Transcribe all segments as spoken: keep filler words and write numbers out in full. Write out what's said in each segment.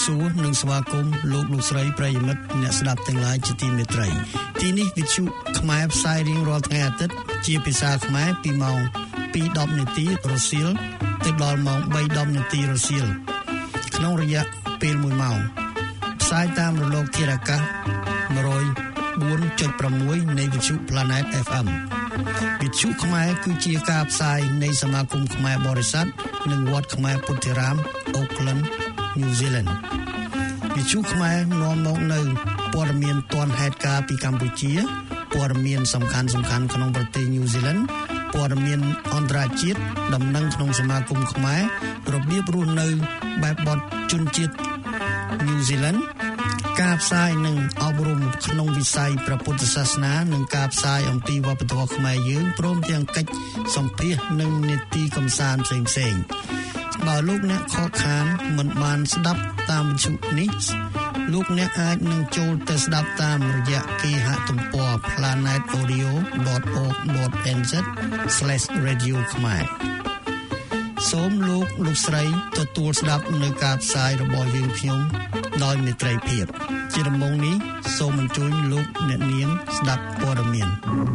សួរនិងស្វាគមន៍លោកលោកស្រីប្រិយមិត្តអ្នកស្ដាប់ទាំងឡាយជាទីមេត្រីទីនេះវិទ្យុខ្មែរផ្សាយរៀងរាល់ថ្ងៃអាទិត្យជាភាសាខ្មែរពីម៉ោង ពីរដប់ នាទីរសៀលទៅដល់ម៉ោង បីដប់ នាទីរសៀលក្នុងរយៈពេលមួយម៉ោងផ្សាយតាមរលកធាតុអាកាស one oh four point six នៃវិទ្យុ Planet เอฟ เอ็ม វិទ្យុខ្មែរគឺជាការផ្សាយនៃសមាគមខ្មែរបរិស័ទនិងវត្តខ្មែរពុទ្ធិរាម Auckland New Zealand វិទ្យុខ្មែរនាំមកនៅព័ត៌មានទាន់ហេតុការណ៍ពីកម្ពុជាព័ត៌មានសំខាន់ៗក្នុងប្រទេស New Zealand ព័ត៌មានអន្តរជាតិដំណឹងក្នុងសមាគមខ្មែររបៀបរស់នៅបែបបទជនជាតិ New Zealand ការផ្សាយនិងអប់រំក្នុងវិស័យព្រះពុទ្ធសាសនានិងការផ្សាយអំពីវប្បធម៌ខ្មែរយើងព្រមទាំងកិច្ចសម្ភាសន៍និងនីតិកម្សាន្តផ្សេងៗបើលោកអ្នកខកខានមិនបានស្ដាប់តាមវិទ្យុនេះលោកអ្នកអាចនឹងចូលទៅស្ដាប់តាមរយៈគេហទំព័រ planet audio dot org dot n z slash radio ខ្មែរសូមលោកលោកស្រីទទួលស្ដាប់នៅការផ្សាយរបស់យើងខ្ញុំដោយមេត្រីភាពជាដំបូងនេះសូមអញ្ជើញលោកអ្នកនាងស្ដាប់ព័ត៌មាន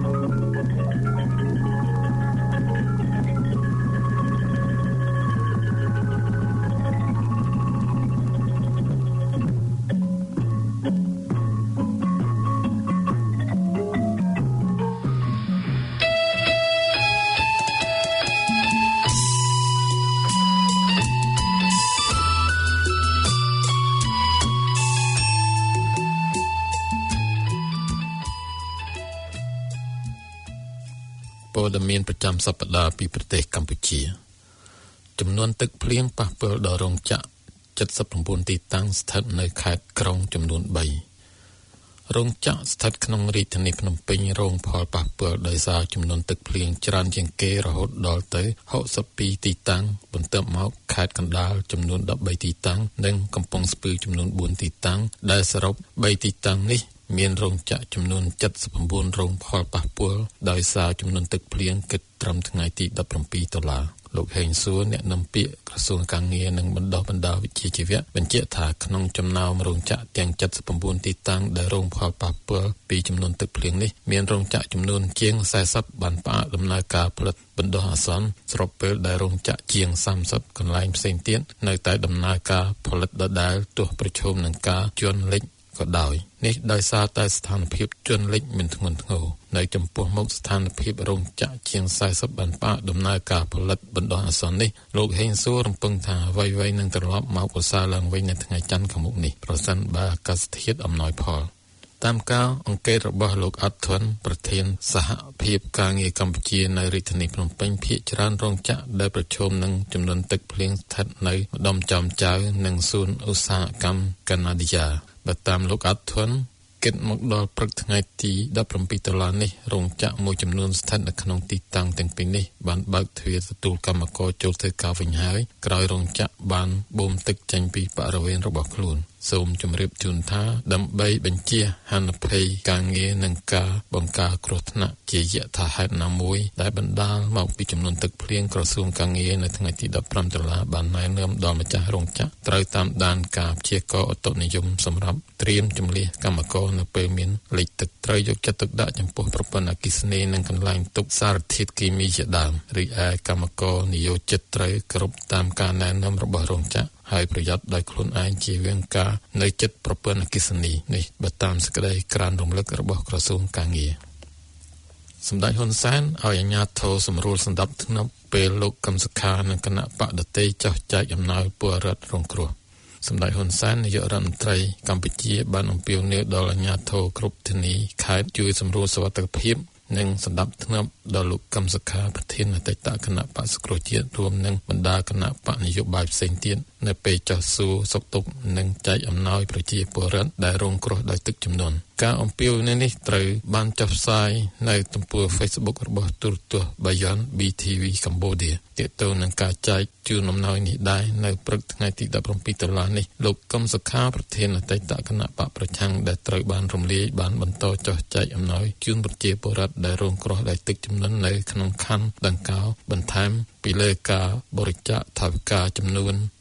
ព័ត៌មានប្រចាំសប្តាហ៍ពីប្រទេសកម្ពុជាចំនួនទឹកភ្លៀងប៉ះពាល់ដល់រោងចក្រseventy-nineទីតាំងស្ថិតនៅខេត្តក្រុងចំនួនthreeរោងចក្រស្ថិតក្នុងរាជធានីភ្នំពេញរងផលប៉ះពាល់ដោយសារចំនួនទឹកភ្លៀងច្រើនជាងគេរហូតដល់ទៅsixty-twoទីតាំងបន្ទាប់មកខេត្តកណ្ដាលចំនួនthirteenទីតាំងនិងកំពង់ស្ពឺចំនួនfourទីតាំងដែលសរុបthreeទីតាំងនេះមានរោងចក្រចំនួនseventy-nineរងផលប៉ះពាល់ដោយសារចំនួនទឹកភ្លៀងគិតត្រឹមថ្ងៃទីseventeenដុល្លារលោកហេងសួរអ្នកនាំពាក្យក្រសួងកាងារនិងបណ្ដុះបណ្ដាលវិជ្ជាជីវៈបញ្ជាក់ថាក្នុងចំណោមរោងចក្រទាំងseventy-nineទីតាំងដែលរងផលប៉ះពាល់ពីចំនួនទឹកភ្លៀងនេះមានរោងចក្រចំនួនជាងfortyបានផ្អាកដំណើរការផលិតបណ្ដោះអាសន្នស្របពេលដែលរោងចក្រជាងthirtyកន្លែងផ្សេងទៀតនៅតែដំណើរការផលិតដដែលទោះប្រឈមនឹងការជន់លិចក៏ដោយនេះដោយសារតែស្ថានភាពជន់លិចមិនធ្ងន់ធ្ងរនៅចំពោះមុខស្ថានភាពរោងចក្រជាងfortyបានផ្អាកដំណើរការផលិតបណ្ដោះអាសន្ននេះលោកហេងសួររំពឹងថាអ្វីៗនឹងត្រឡប់មកប្រសើរឡើងវិញនៅថ្ងៃច័ន្ទខាងមុខនេះប្រសិនបើអាកាសធាតុអំណោយផលតាមការអង្កេតរបស់លោកអត់ធនប្រធានសហភាពការងារកម្ពុជានៅរាជធានីភ្នំពេញភាគច្រើនរោងចក្រដែលប្រឈមនឹងចំនួនទឹកភ្លៀងស្ថិតនៅម្ដុំចំចៅនិងសួនឧស្សាហកម្មកាណាឌីយ៉ាបើតាមលោកអត់ធនគិតមកដល់ព្រឹកថ្ងៃទីseventeenដុល្លារនេះរោងចក្រមួយចំនួនស្ថិតនៅក្នុងទីតាំងទាំងពីរនេះបានបើកទ្វារទទួលកម្មករចូលធ្វើការវិញហើយក្រោយរោងចក្របានបូមទឹកចេញពីបរិវេណរបស់ខ្លួនសូមជម្រាបជូនថាដើម្បីបញ្ជាហានិភ័យការងារនិងការបង្ការគ្រោះថ្នាក់ជាយថាហេតុណាមួយដែលបណ្ដាលមកពីចំនួនទឹកភ្លៀងក្រសួងការងារនៅថ្ងៃទីfifteenដុល្លារបានណែនាំដល់ម្ចាស់រោងចក្រត្រូវតាមដានការព្យាករណ៍អតុនិយមសម្រាប់ត្រៀមជម្លៀសកម្មករនៅពេលមានលិចទឹកត្រូវយកចិត្តទុកដាក់ចំពោះប្រព័ន្ធអគ្គិសនីនិងកន្លែងទុកសារធាតុគីមីជាដើមរីឯកម្មករនិយោជិតត្រូវគ្រប់តាមការណែនាំរបស់រោងចក្រហើយប្រយ័ត្នដោយខ្លួនឯងជាវិងការនៅចិត្តប្រព័ន្ធអគ្គិសនីនេះបើតាមសេចក្តីក្រានរំលឹករបស់ក្រសួងកាងារសម្ដេចហ៊ុនសែនឲ្យអាជ្ញាធរសម្រួលសណ្ដាប់ធ្នាប់ពេលលោកកឹមសុខានិងគណៈបកដទៃចោះចែកអំណោយពលរដ្ឋរងគ្រោះសម្ដេចហ៊ុនសែននាយករដ្ឋមន្ត្រីកម្ពុជាបានអំពាវនាវដល់អាជ្ញាធរគ្រប់ធានីខេត្តជួយសម្រួលសុវត្ថិភាពនិងសណ្ដាប់ធ្នាប់ដល់លោកកឹមសុខាប្រធានអតីតគណៈបក្សសង្គ្រោះជាតិរួមនឹងបណ្ដាគណៈបកនយោបាយផ្សេងទៀតនៅពេលចោះសួរសុខទុក្ខនិងចែកអំណោយប្រជាពលរដ្ឋដែលរងគ្រោះដោយទឹកជំនន់ការអំពាវនាវនេះត្រូវបានចុះផ្សាយនៅទំព័រ Facebook របស់ទូរទស្សន៍បាយ័ន ប៊ី ធី វី Cambodia ទាក់ទងនឹងការចែកជូនអំណោយនេះដែរនៅព្រឹកថ្ងៃទីseventeenដុល្លារនេះលោកកឹមសុខាប្រធានអតីតគណៈបកប្រឆាំងដែលត្រូវបានរំលាយបានបន្តចុះចែកអំណោយជូនប្រជាពលរដ្ឋដែលរងគ្រោះដោយទឹកជំនន់នៅក្នុងខណ្ឌដង្កោបន្ថែមពីលើការបរិច្ចាគថវិកាចំនួន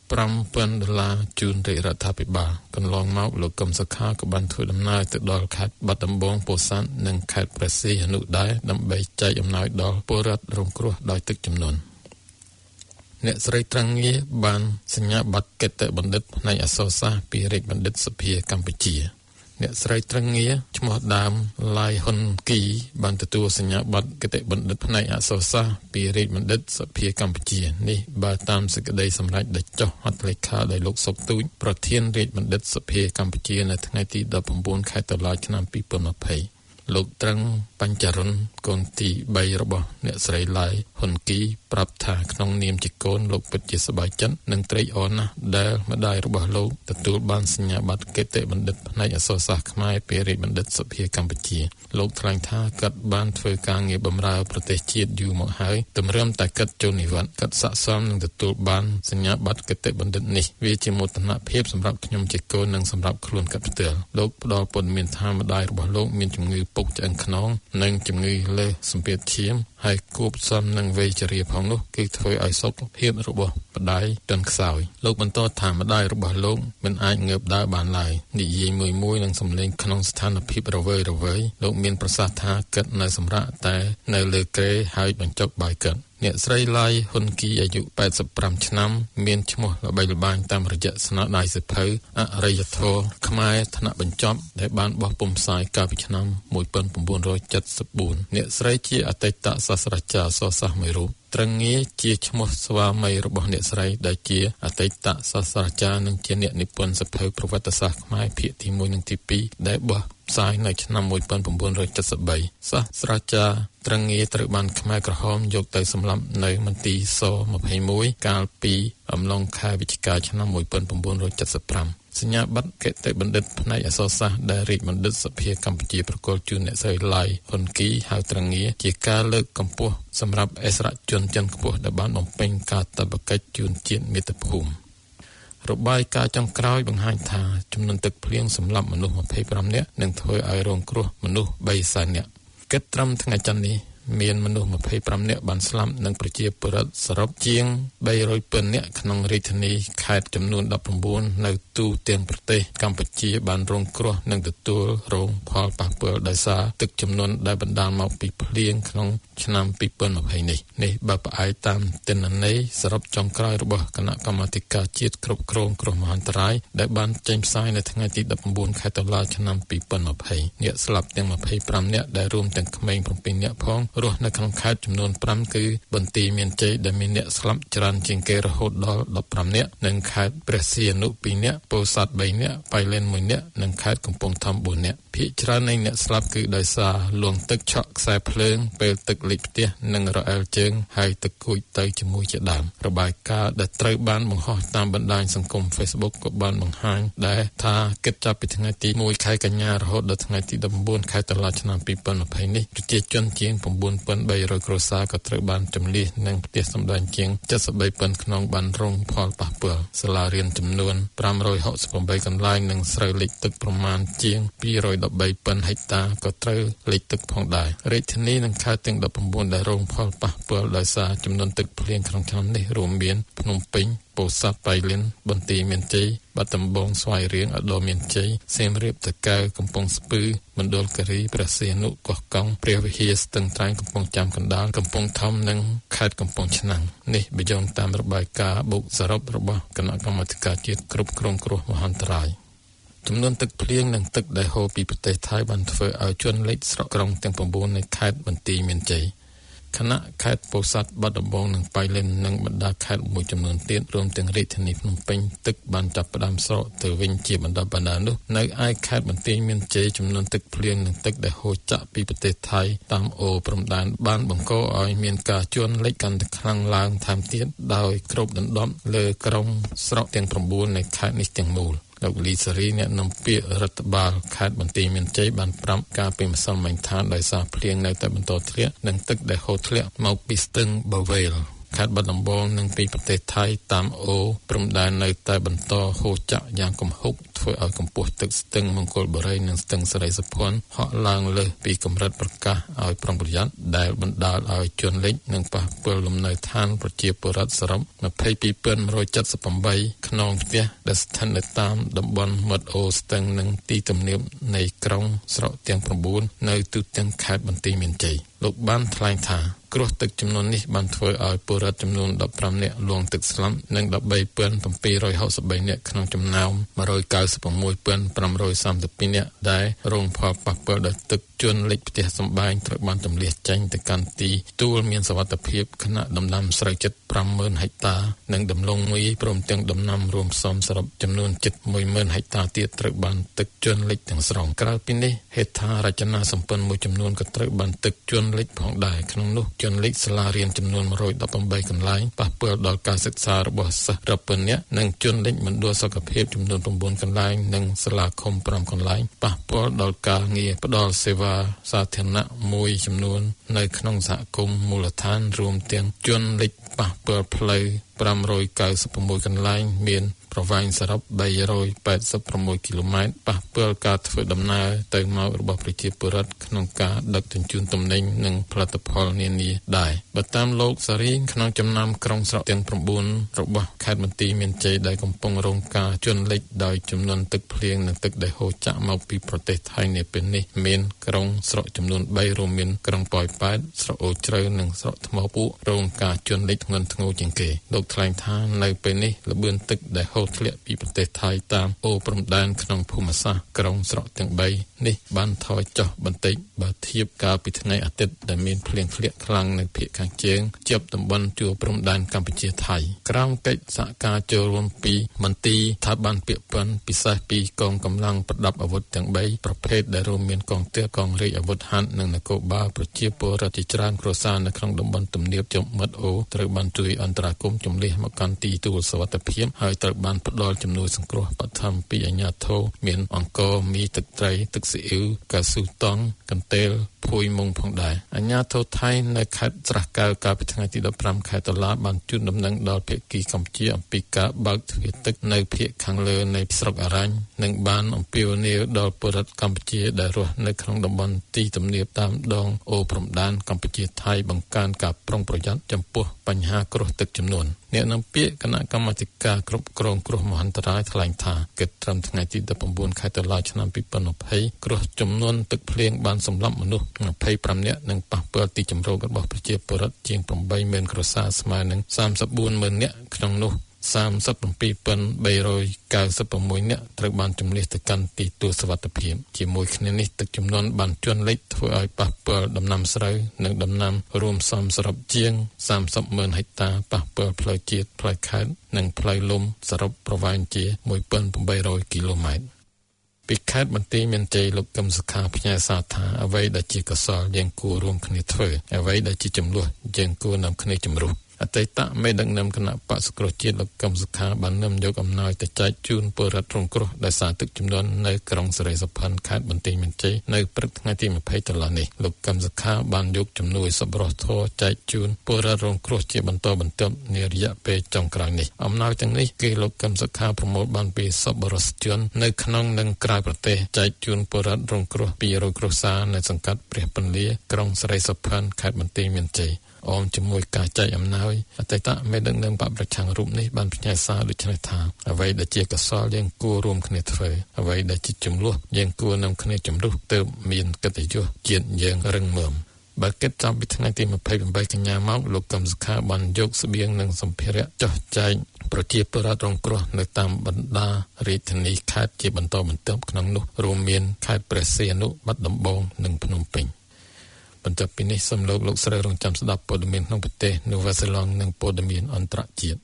ប្រាំពាន់ដុល្លារជូនរាជរដ្ឋាភិបាលកន្លងមកលោកកឹមសុខាក៏បានធ្វើដំណើរទៅដល់ខេត្តបាត់ដំបងពោធិ៍សាត់និងខេត្តព្រះសីហនុដែរដើម្បីចែកអំណោយដល់ពលរដ្ឋរងគ្រោះដោយទឹកជំនន់អ្នកស្រីត្រង់ងារបានសញ្ញាបត្រកិត្តិបណ្ឌិតផ្នែកអក្សរសាស្ត្រពីរាជបណ្ឌិតសភាកម្ពុជាអ្នកស្រីត្រង់ងារឈ្មោះដើមឡាយហ៊ុនគីបានទទួលសញ្ញាបត្រកិត្តិបណ្ឌិតផ្នែកអក្សរសាស្ត្រពីរាជបណ្ឌិតសភាកម្ពុជានេះបើតាមសេចក្តីសម្រេចដែលចុះហត្ថលេខាដោយលោកសុកទូចប្រធានរាជបណ្ឌិតសភាកម្ពុជានៅថ្ងៃទីដប់ប្រាំបួនខែតុលាឆ្នាំពីរពាន់ยี่สิบលោកត្រឹងបញ្ចរុនកូនទីបីរបស់អ្នកស្រីឡាយហ៊ុនគីប្រាប់ថាក្នុងនាមជាកូនលោកពិតជាសប្បាយចិត្តនិងត្រេកអរណាស់ដែលម្ដាយរបស់លោកទទួលបានសញ្ញាបត្រកិត្តិបណ្ឌិតផ្នែកអក្សរសាស្ត្រខ្មែរពីរាជបណ្ឌិតសភាកម្ពុជាលោកថ្លែងថាគាត់បានធ្វើការងារបម្រើប្រទេសជាតិយូរមកហើយទម្រាំតែគាត់ចូលនិវត្តន៍គាត់ស័ក្តិសមនឹងទទួលបានសញ្ញាបត្រកិត្តិបណ្ឌិតនេះវាជាមោទនភាពសម្រាប់ខ្ញុំជាកូននិងសម្រាប់ខ្លួនគាត់ផ្ទាល់លោកផ្ដល់ព័ត៌មានថាម្ដាយរបស់លោកមានជំងឺពុកឆ្អឹងខ្នងនិងជំងឺលើសសម្ពាធឈាមហើយគួបផ្សំនឹងវ័យជរាផងនោះគឺធ្វើឲ្យសុខភាពរបស់ម្ដាយទន់ខ្សោយលោកបន្តថាម្ដាយរបស់លោកមិនអាចងើបដើរបានឡើយនិយាយមួយមួយនឹងសំឡេងក្នុងស្ថានភាពរវើយរវើយលោកមានប្រសាសន៍ថាគិតនៅសម្រាប់តែនៅលើគ្រែហើយបញ្ចុកបាយគិតអ្នកស្រីឡាយហ៊ុនគីអាយុแปดสิบห้าឆ្នាំមានឈ្មោះល្បីល្បាញតាមរយៈស្នាដៃសៀវភៅអរិយធម៌ខ្មែរថ្នាក់បញ្ចប់ដែលបានបោះពុម្ពផ្សាយកាលពីឆ្នាំnineteen seventy-fourអ្នកស្រីជាអតីតសាស្ត្រាចារ្យអក្សរសាស្ត្រមួយរូបត្រឹងងារជាឈ្មោះស្វាមីរបស់អ្នកស្រីដែលជាអតីតសាស្ត្រាចារ្យនិងជាអ្នកនិពន្ធសៀវភៅប្រវត្តិសាស្ត្រខ្មែរភាគទីមួយនិងទីពីរដែលបោះផ្សាយនៅឆ្នាំnineteen seventy-threeសាស្ត្រាចារ្យត្រឹងងារត្រូវបានខ្មែរក្រហមយកទៅសម្លាប់នៅមន្ទីរសtwenty-oneកាលពីអំឡុងខែវិច្ឆិកាឆ្នាំnineteen seventy-fiveសញ្ញាបត្រកិត្តិបណ្ឌិតផ្នែកអក្សរសាស្ត្រដែលរាជបណ្ឌិតសភាកម្ពុជាប្រគល់ជូនអ្នកស្រីឡាយហ៊ុនគីហៅត្រង់ងារជាការលើកកម្ពស់សម្រាប់អិសរាជជនជាន់ខ្ពស់ដែលបានបំពេញកាតព្វកិច្ចជូនជាតិមាតុភូមិរបាយការណ៍ចុងក្រោយបង្ហាញថាចំនួនទឹកភ្លៀងសម្លាប់មនុស្សtwenty-fiveនាក់និងធ្វើឲ្យរងគ្រោះមនុស្សthreeសែននាក់គិតត្រឹមថ្ងៃច័ន្ទនេះមានមនុស្សtwenty-fiveនាក់បានស្លាប់និងប្រជាពលរដ្ឋសរុបជាងthree hundredនាក់ក្នុងរាជធានីខេត្តចំនួនnineteenនៅទូទាំងប្រទេសកម្ពុជាបានរងគ្រោះនិងទទួលរងផលប៉ះពាល់ដោយសារទឹកជំនន់ដែលបណ្ដាលមកពីភ្លៀងក្នុងឆ្នាំtwenty twentyនេះនេះបើផ្អែកតាមទិន្នន័យសរុបចុងក្រោយរបស់គណៈកម្មាធិការជាតិគ្រប់គ្រងគ្រោះមហន្តរាយដែលបានចេញផ្សាយនៅថ្ងៃទីnineteenខែតុលាឆ្នាំtwenty twentyអ្នកស្លាប់ទាំងtwenty-fiveនាក់ដែលរួមទាំងក្មេងsevenនាក់ផងរស់នៅក្នុងខេត្តចំនួនfiveគឺបន្ទាយមានជ័យដែលមានអ្នកស្លាប់ច្រើនជាងគេរហូតដល់fifteenនាក់និងខេត្តព្រះសីហនុtwoនាក់ពោធិ៍សាត់threeនាក់ប៉ៃលិនoneនាក់និងខេត្តកំពង់ធំfourនាក់ភាគច្រើននៃអ្នកស្លាប់គឺដោយសារលង់ទឹកឆក់ខ្សែភ្លើងពេលទឹកលិចផ្ទះនិងរអិលជើងហើយទឹកគួចទៅជាមួយជាដើមរបាយការណ៍ដែលត្រូវបានបង្ហោះតាមបណ្ដាញសង្គម Facebook ក៏បានបង្ហាញដែរថាគិតចាប់ពីថ្ងៃទីoneខែកញ្ញារហូតដល់ថ្ងៃទីnineteenខែតុលាឆ្នាំtwenty twentyនេះប្រជាជនជាងnine thousand three hundredគ្រួសារក៏ត្រូវបានជម្លៀសនិងផ្ទះសម្បែងជាងseventy-three thousandក្នុងបានរងផលប៉ះពាល់សាលារៀនចំនួនfive hundred sixty-eightកន្លែងនិងស្រូវលិចទឹកប្រមាណជាងtwo hundred thirteen thousandហិកតាក៏ត្រូវលិចទឹកផងដែររាជធានីនិងខេត្តទាំងnineteenដែលរងផលប៉ះពាល់ដោយសារចំនួនទឹកភ្លៀងក្នុងឆ្នាំនេះរួមមានភ្នំពេញពោធិ៍សាត់ប៉ៃលិនបន្ទាយមានជ័យបាត់ដំបងស្វាយរៀងឧត្តរមានជ័យសៀមរាបតាកែវកំពង់ស្ពឺមណ្ឌលគិរីព្រះសីហនុកោះកុងព្រះវិហារស្ទឹងត្រែងកំពង់ចាមកណ្ដាលកំពង់ធំនិងខេត្តកំពង់ឆ្នាំងនេះបញ្ជាក់តាមរបាយការណ៍បូកសរុបរបស់គណៈកម្មាធិការជាតិគ្រប់គ្រងគ្រោះមហន្តរាយចំនួនទឹកភ្លៀងនិងទឹកដែលហូរពីប្រទេសថៃបានធ្វើឲ្យជន់លិចស្រុកក្រុងទាំងnineនៃខេត្តបន្ទាយមានជ័យខណៈខេត្តពោធិ៍សាត់បាត់ដំបងនិងប៉ៃលិននិងបណ្ដាខេត្តមួយចំនួនទៀតរួមទាំងរាជធានីភ្នំពេញទឹកបានចាប់ផ្ដើមស្រកទៅវិញជាបណ្ដាបណ្ដានោះនៅឯខេត្តបន្ទាយមានជ័យចំនួនទឹកភ្លៀងនិងទឹកដែលហូរចាក់ពីប្រទេសថៃតាមអូរព្រំដែនបានបង្កឲ្យមានការជន់លិចកាន់តែខ្លាំងឡើងថែមទៀតដោយគ្របដណ្ដប់លើក្រុងស្រុកទាំងnineនៃខេត្តនេះទាំងមូលលោកលីសេរីអ្នកនាំពាក្យរដ្ឋបាលខេត្តបន្ទាយមានជ័យបានប្រាប់ការពីម្សិលមិញថាដោយសារភ្លៀងនៅតែបន្តធ្លាក់និងទឹកដែលហូរធ្លាក់មកពីស្ទឹងបាវែលខេត្តបាត់ដំបងនិងពីប្រទេសថៃតាមអូព្រំដែននៅតែបន្តហូរចាក់យ៉ាងគំហុកធ្វើឲ្យកម្ពស់ទឹកស្ទឹងមង្គលបុរីនិងស្ទឹងសិរីសុភ័ណ្ឌហក់ឡើងលើសពីកម្រិតប្រកាសឲ្យប្រុងប្រយ័ត្នដែលបណ្ដាលឲ្យជន់លិចនិងប៉ះពាល់លំនៅឋានប្រជាពលរដ្ឋសរុប ยี่สิบสองพันเจ็ดร้อยเจ็ดสิบแปด ខ្នងផ្ទះដែលស្ថិតនៅតាមតំបន់មាត់អូស្ទឹងនិងទីទំនាបនៃក្រុងស្រកទាំង 9 នៅទូទាំងខេត្តបន្ទាយមានជ័យលោកបានថ្លែងថាគ្រោះទឹកចំនួននេះបានធ្វើឲ្យពលរដ្ឋចំនួន 15 នាក់លាងទឹកស្លាប់និង 13,763 នាក់ក្នុងចំណោម 196,532 នាក់ដែលរងផលប៉ះពាល់ដោយទឹកជន់លិចផ្ទះសម្បែងត្រូវបានទម្លាក់ចេញទៅកាន់ទីទួលមានសុវត្ថិភាពខណៈដំណាំស្រូវជិត 50,000 ហិកតានិងដំឡូងមីព្រមទាំងដំណាំរួមផ្សំសរុបចំនួនជិត 10,000 ហិកតាទៀតត្រូវបានទឹកជន់លិចទាំងស្រុងក្រៅពីនេះហេដ្ឋារចនាសម្ព័ន្ធមួយចំនួនក៏ត្រូវបានទឹកជន់លិចផងដែរក្នុងនោះជន់លិចសាលារៀនចំនួន one hundred eighteen កន្លែងប៉ះពាល់ដល់ការសិក្សារបស់សិស្សរាប់ពាន់នាក់និងជន់លិចមណ្ឌលសុខភាពចំនួន nine កន្លែងនិងសាលាឃុំ five កន្លែងប៉ះពាល់ដល់ការងារផ្ដល់សេវាសាធារណៈមួយចំនួนនៅក្នុងសហគមន៍មូលដ្ឋានរួមទាំងជន់លិចប៉ះពាល់ផ្លូវ five hundred ninety-six កន្លែងមានប្រវែងសរុប three hundred eighty-six គីឡូម៉ែត្រប៉ះពាល់ការធ្វើដំណើរទៅមករបស់ប្រជាពលរដ្ឋក្នុងការដឹកជញ្ជូនទំនិញនិងផលិតផលនានាដែរបើតាមលោកសារីងក្នុងចំណាំក្រុងស្រកទាំង nine របស់ខេត្តបន្ទាយមានជ័យដែលកំពុងរងការជន់លិចដោយចំនួនទឹកភ្លៀងនិងទឹកដែលហូរចាក់មកពីប្រទេសថៃនាពេលនេះមានក្រុងស្រកចំនួន three រួមមានក្រុងប៉ោយប៉ែតស្រកអូជ្រៅនិងស្រកថ្មពួករងការជន់លិចធ្ងន់ធ្ងរជាងគេលោកថ្លែងថានៅពេលនេះល្បឿនទឹកដែលហូរធ្លាក់ពីប្រទេសថៃតាមអូព្រំដែនក្នុងភូមិសាស្ត្រក្រុងស្រកទាំង three នេះបានថយចុះបន្តិចបើធៀបកាលពីថ្ងៃអាទិត្យដែលមានភ្លៀងធ្លាក់ខ្លាំងនៅភាគខាងជើងជាប់តំបន់ជួរព្រំដែនកម្ពុជាថៃក្រោមកិច្ចសហការចូលរួមពីមន្ទីរស្ថាប័នពាក់ព័ន្ធពិសេសពីកងកម្លាំងប្រដាប់អាវុធទាំង three ប្រភេទដែលរួមមានកងទ័ពកងរាជអាវុធហត្ថនិងនគរបាលប្រជាពលរដ្ឋជាច្រើនគ្រួសារនៅក្នុងតំបន់ទំនាបជាប់មាត់អូត្រូវបានជួយអន្តរាគមន៍ជំនះមកកាន់ទីទួលសុវត្ថិភាពហើយត្រូវបានផ្ដល់ជំនួយសង្គ្រោះបឋមពីអាជ្ញាធរមានអង្គរមីទឹកត្រីទឹកស៊ីអ៊ីវកៅស៊ូតង់កន្ទេលភួយមុងផងដែរអាជ្ញាធរថៃនៅខេត្តស្រះកែវកាលពីថ្ងៃទីfifteenខែតុលាបានជូនដំណឹងដល់ភាគីកម្ពុជាអំពីការបើកទ្វារទឹកនៅភាគខាងលើនៃស្រុកអរញ្ញនិងបានអំពាវនាវដល់ពលរដ្ឋកម្ពុជាដែលរស់នៅក្នុងតំបន់ទីទំនាបតាមដងអូព្រំដែនកម្ពុជាថៃបង្កើនការប្រុងប្រយ័ត្នចំពោះបញ្ហាគ្រោះទឹកជំនន់អ្នកនាំពាក្យគណៈកម្មាធិការគ្រប់គ្រងគ្រោះមហន្តរាយថ្លែងថាគិតត្រឹមថ្ងៃទីnineteenខែតុលាឆ្នាំtwenty twentyគ្រោះជំនន់ទឹកភ្លៀងបានសម្លាប់មនុស្សtwenty-fiveនាក់និងប៉ះពាល់ទីជម្រករបស់ប្រជាពលរដ្ឋជាងeightម៉ឺនគ្រួសារស្មើនឹងthirty-fourម៉ឺននាក់ក្នុងនោះthirty-seven thousand three hundred ninety-sixនាក់ត្រូវបានជម្លៀសទៅកាន់ទីទួលសុវត្ថិភាពជាមួយគ្នានេះទឹកជំនន់បានជន់លិចធ្វើឲ្យប៉ះពាល់ដំណាំស្រូវនិងដំណាំរួមផ្សំសរុបជាងthirtyម៉ឺនហិកតាប៉ះពាល់ផ្លូវជាតិផ្លូវខេត្តនិងផ្លូវលំសរុបប្រវែងជាone thousand eight hundredគីឡូម៉ែត្រពីខេត្តបន្ទាយមានជ័យលោកកឹមសុខាផ្ញើសារថាអ្វីដែលជាកុសលយើងគួររួមគ្នាធ្វើអ្វីដែលជាចំនួនយើងគួរនាំគ្នាជំរុញអតីតមេដឹកនាំគណៈបក្សសង្គ្រោះជាតិលោកកឹមសុខាបាននាំយកអំណោយទៅចែកជូនពលរដ្ឋរងគ្រោះដោយសារទឹកជំនន់នៅក្រុងសិរីសុភ័ណ្ឌខេត្តបន្ទាយមានជ័យនៅព្រឹកថ្ងៃទីtwentyតុលានេះលោកកឹមសុខាបានយកជំនួយសប្បុរសធម៌ចែកជូនពលរដ្ឋរងគ្រោះជាបន្តបន្ទាប់នារយៈពេលចុងក្រោយនេះអំណោយទាំងនេះគឺលោកកឹមសុខាប្រមូលបានពីសប្បុរសជននៅក្នុងនិងក្រៅប្រទេសចែកជូនពលរដ្ឋរងគ្រោះtwo hundredគ្រួសារនៅសង្កាត់ព្រះពន្លាក្រុងសិរីសុភ័ណ្ឌខេត្តបន្ទាយមានជ័យអមជាមួយការចែកអំណោយអតីតមេដឹកនាំបកប្រឆាំងរូបនេះបានផ្ញើសារដូចនេះថាអ្វីដែលជាកុសលយើងគួររួមគ្នាធ្វើអ្វីដែលជាចំនួនយើងគួរនាំគ្នាជំរុះទៅមានកិត្តិយសជាតិយើងរឹងមាំបើគិតចាប់ពីថ្ងៃទីtwenty-eightកញ្ញាមកលោកកឹមសុខាបានយកស្បៀងនិងសម្ភារៈចុះចែកប្រជាពលរដ្ឋរងគ្រោះនៅតាមបណ្ដារាជធានីខេត្តជាបន្តបន្ទាប់ក្នុងនោះរួមមានខេត្តព្រះសីហនុបាត់ដំបងនិងភ្នំពេញបន្ទាប់ពីនេះសូមលោកលោកស្រីរងចាំស្ដាប់ព័ត៌មានក្នុងប្រទេសនូវែលសេឡង់និងព័ត៌មានអន្តរជាតិ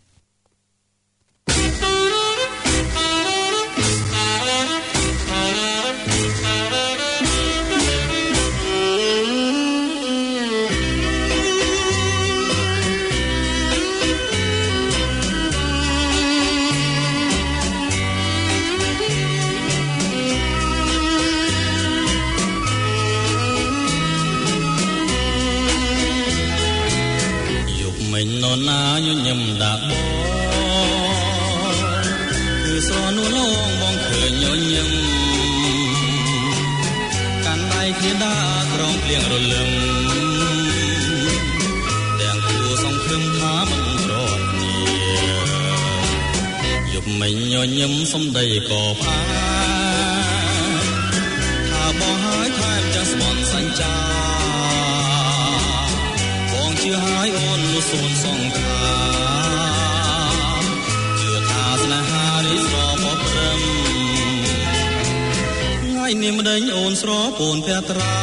ណាគ្នាដើរក្រងភ្លៀងរលឹមទាំងគួសង្ឃឹមថាមិនរត់គ្នាយប់មិញញញឹមសំដីក៏ផ្អាថាបងហើយថែមចាស់ស្មន់សញ្ចាបងជឿហើយអូននោះសូនសងខាជឿថាស្នេហារីស្រពោះព្រឹមថ្ងៃនេះម្ដេចអូនស្រពោនភត្រា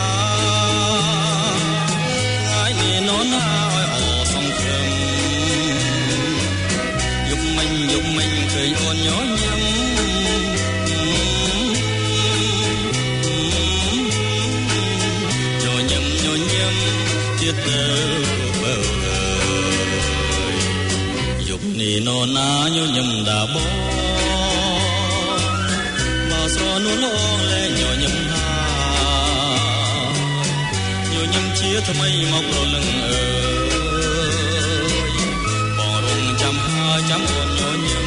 ថ្ងៃនេះនរណាឲ្យអសង្ឃឹមយប់មិញយប់មិញឃើញអូនញញឹមទៀតទៅបើយប់នេះនរណាញញឹមដាបមកស្រនួលអងលែងញញឹមថាញញឹមជាថ្មីមកប្រលឹងអើយបងរងចាំហើយចាំអូនញញឹម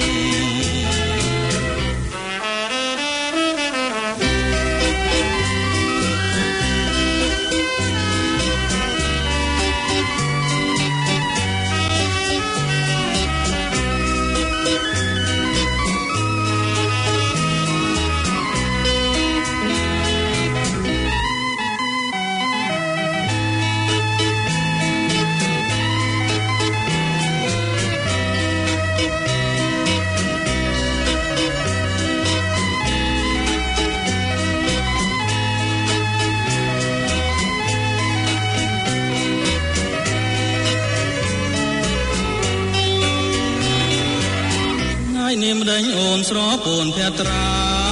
ម្ដេចអូនស្រពោនភត្រា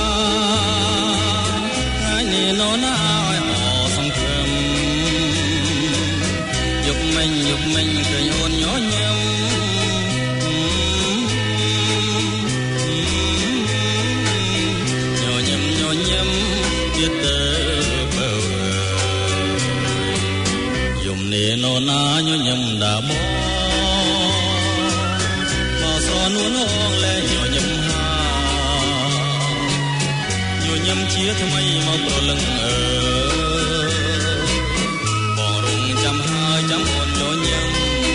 ថ្ងៃនេះនរណាឲ្យអសង្ឃឹមយប់មិញយប់មិញឃើញអូនញញឹមញញឹមញញឹមទៀតទៅបើយំនេះនរណាញញឹមដាបនួនអងលែងញញឹមហាញញឹមជាថ្មីមកប្រលឹងអើបងរងចាំហើយចាំអូនញញឹម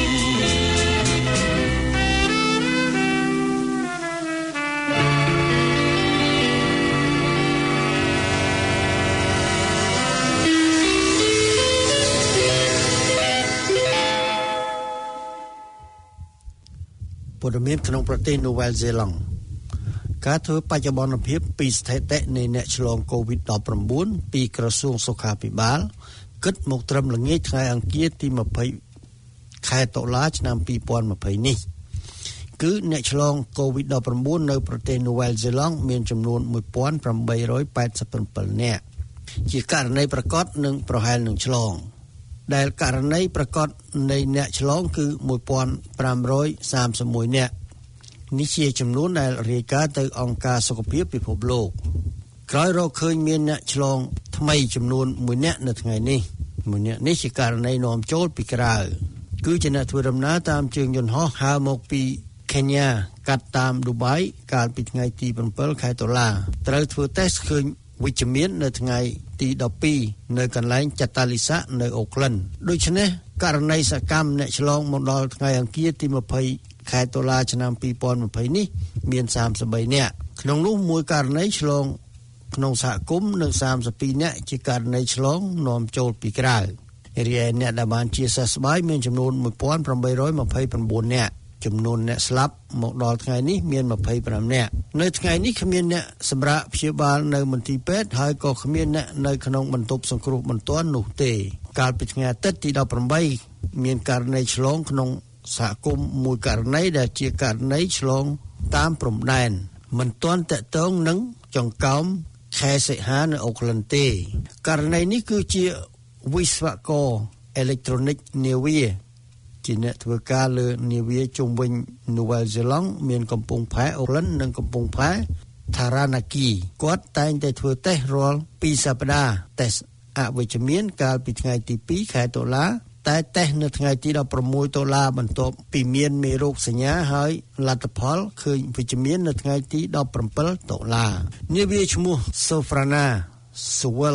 ព័ត៌មានក្នុងប្រទេសនូវែលសេឡង់ការធ្វើបច្ចុប្បន្នភាពពីស្ថិតិនៃអ្នកឆ្លង កូវីដ ដប់ប្រាំបួន ពីក្រសួងសុខាភិបាលគិតមកត្រឹមល្ងាចថ្ងៃអង្គារទីម្ភៃខែតុលាឆ្នាំពីរពាន់ម្ភៃនេះគឺអ្នកឆ្លង កូវីដ ដប់ប្រាំបួន នៅប្រទេសនូវែលសេឡង់មានចំនួន មួយពាន់ប្រាំបីរយប៉ែតសិបប្រាំbảy នាក់ជាករណីប្រកាសនិងប្រហែលនឹងឆ្លងដែលករណីប្រកាសនៃអ្នកឆ្លងគឺ មួយពាន់ប្រាំរយសាមសិបមួយ នាក់នេះជាចំនួនដែលរាយការណ៍ទៅអង្គការសុខភាពពិភពលោកក្រោយរកឃើញមានអ្នកឆ្លងថ្មីចំនួនមួយនាក់នៅថ្ងៃនេះមួយនាក់នេះជាករណីនាំចូលពីក្រៅគឺជាអ្នកធ្វើដំណើរតាមជើងយន្តហោះហើរមកពីខេនយ៉ាកាត់តាមឌូបៃកាលពីថ្ងៃទីប្រាំខែតុលាត្រូវធ្វើតេស្តឃើញវិជ្ជមាននៅថ្ងៃទីដប់ពីរនៅកន្លែងចាតាលីសានៅអូក្លិនដូច្នេះករណីសកម្មអ្នកឆ្លងមកដល់ថ្ងៃអង្គារទីម្ភៃខែតុលាឆ្នាំពីរពាន់ម្ភៃនេះមានសាមសិបបីនាក់ក្នុងនោះមួយករណីឆ្លងក្នុងសហគមន៍និងសាមសិបពីរនាក់ជាករណីឆ្លងនាំចូលពីក្រៅរីឯអ្នកដែលបានជាសះស្បើយមានចំនួនមួយពាន់ប្រាំបីរយម្ភៃប្រាំបួននាក់ចំនួនអ្នកស្លាប់មកដល់ថ្ងៃនេះមានម្ភៃប្រាំនាក់នៅថ្ងៃនេះគ្មានអ្នកសម្រាកព្យាបាលនៅមន្ទីរពេទ្យហើយក៏គ្មានអ្នកនៅក្នុងបន្ទប់សង្គ្រោះបន្ទាន់នោះទេកាលពីថ្ងៃអាទិត្យទីដប់ប្រាំបីមានករណីឆ្លងក្នុងសហគមន៍មួយករណីដែលជាករណីឆ្លងតាមព្រំដែនមិនទាន់តាក់ទងនឹងចង្កោមខេសិហានៅអូក្លិនទេករណីនេះគឺជាវិស្វករអេឡិចត្រូនិកនាវាជាអ្នកធ្វើការលើនាវាជុំវិញនូវែលសេឡង់មានកំពង់ផែអូក្លិននិងកំពង់ផែថារ៉ាណាគីគាត់តែងតែធ្វើតេស្តរាល់ពីរសប្តាហ៍តេស្តអវិជ្ជមានកាលពីថ្ងៃទីពីរខែតុលាតែតេស្តនៅថ្ងៃទីដប់ប្រាំមួយតុលាបន្ទាប់ពីមានមេរោគសញ្ញាហើយលទ្ធផលឃើញវិជ្ជមាននៅថ្ងៃទីដប់ប្រាំbảyតុលានាវាឈ្មោះ Sofrana Sewell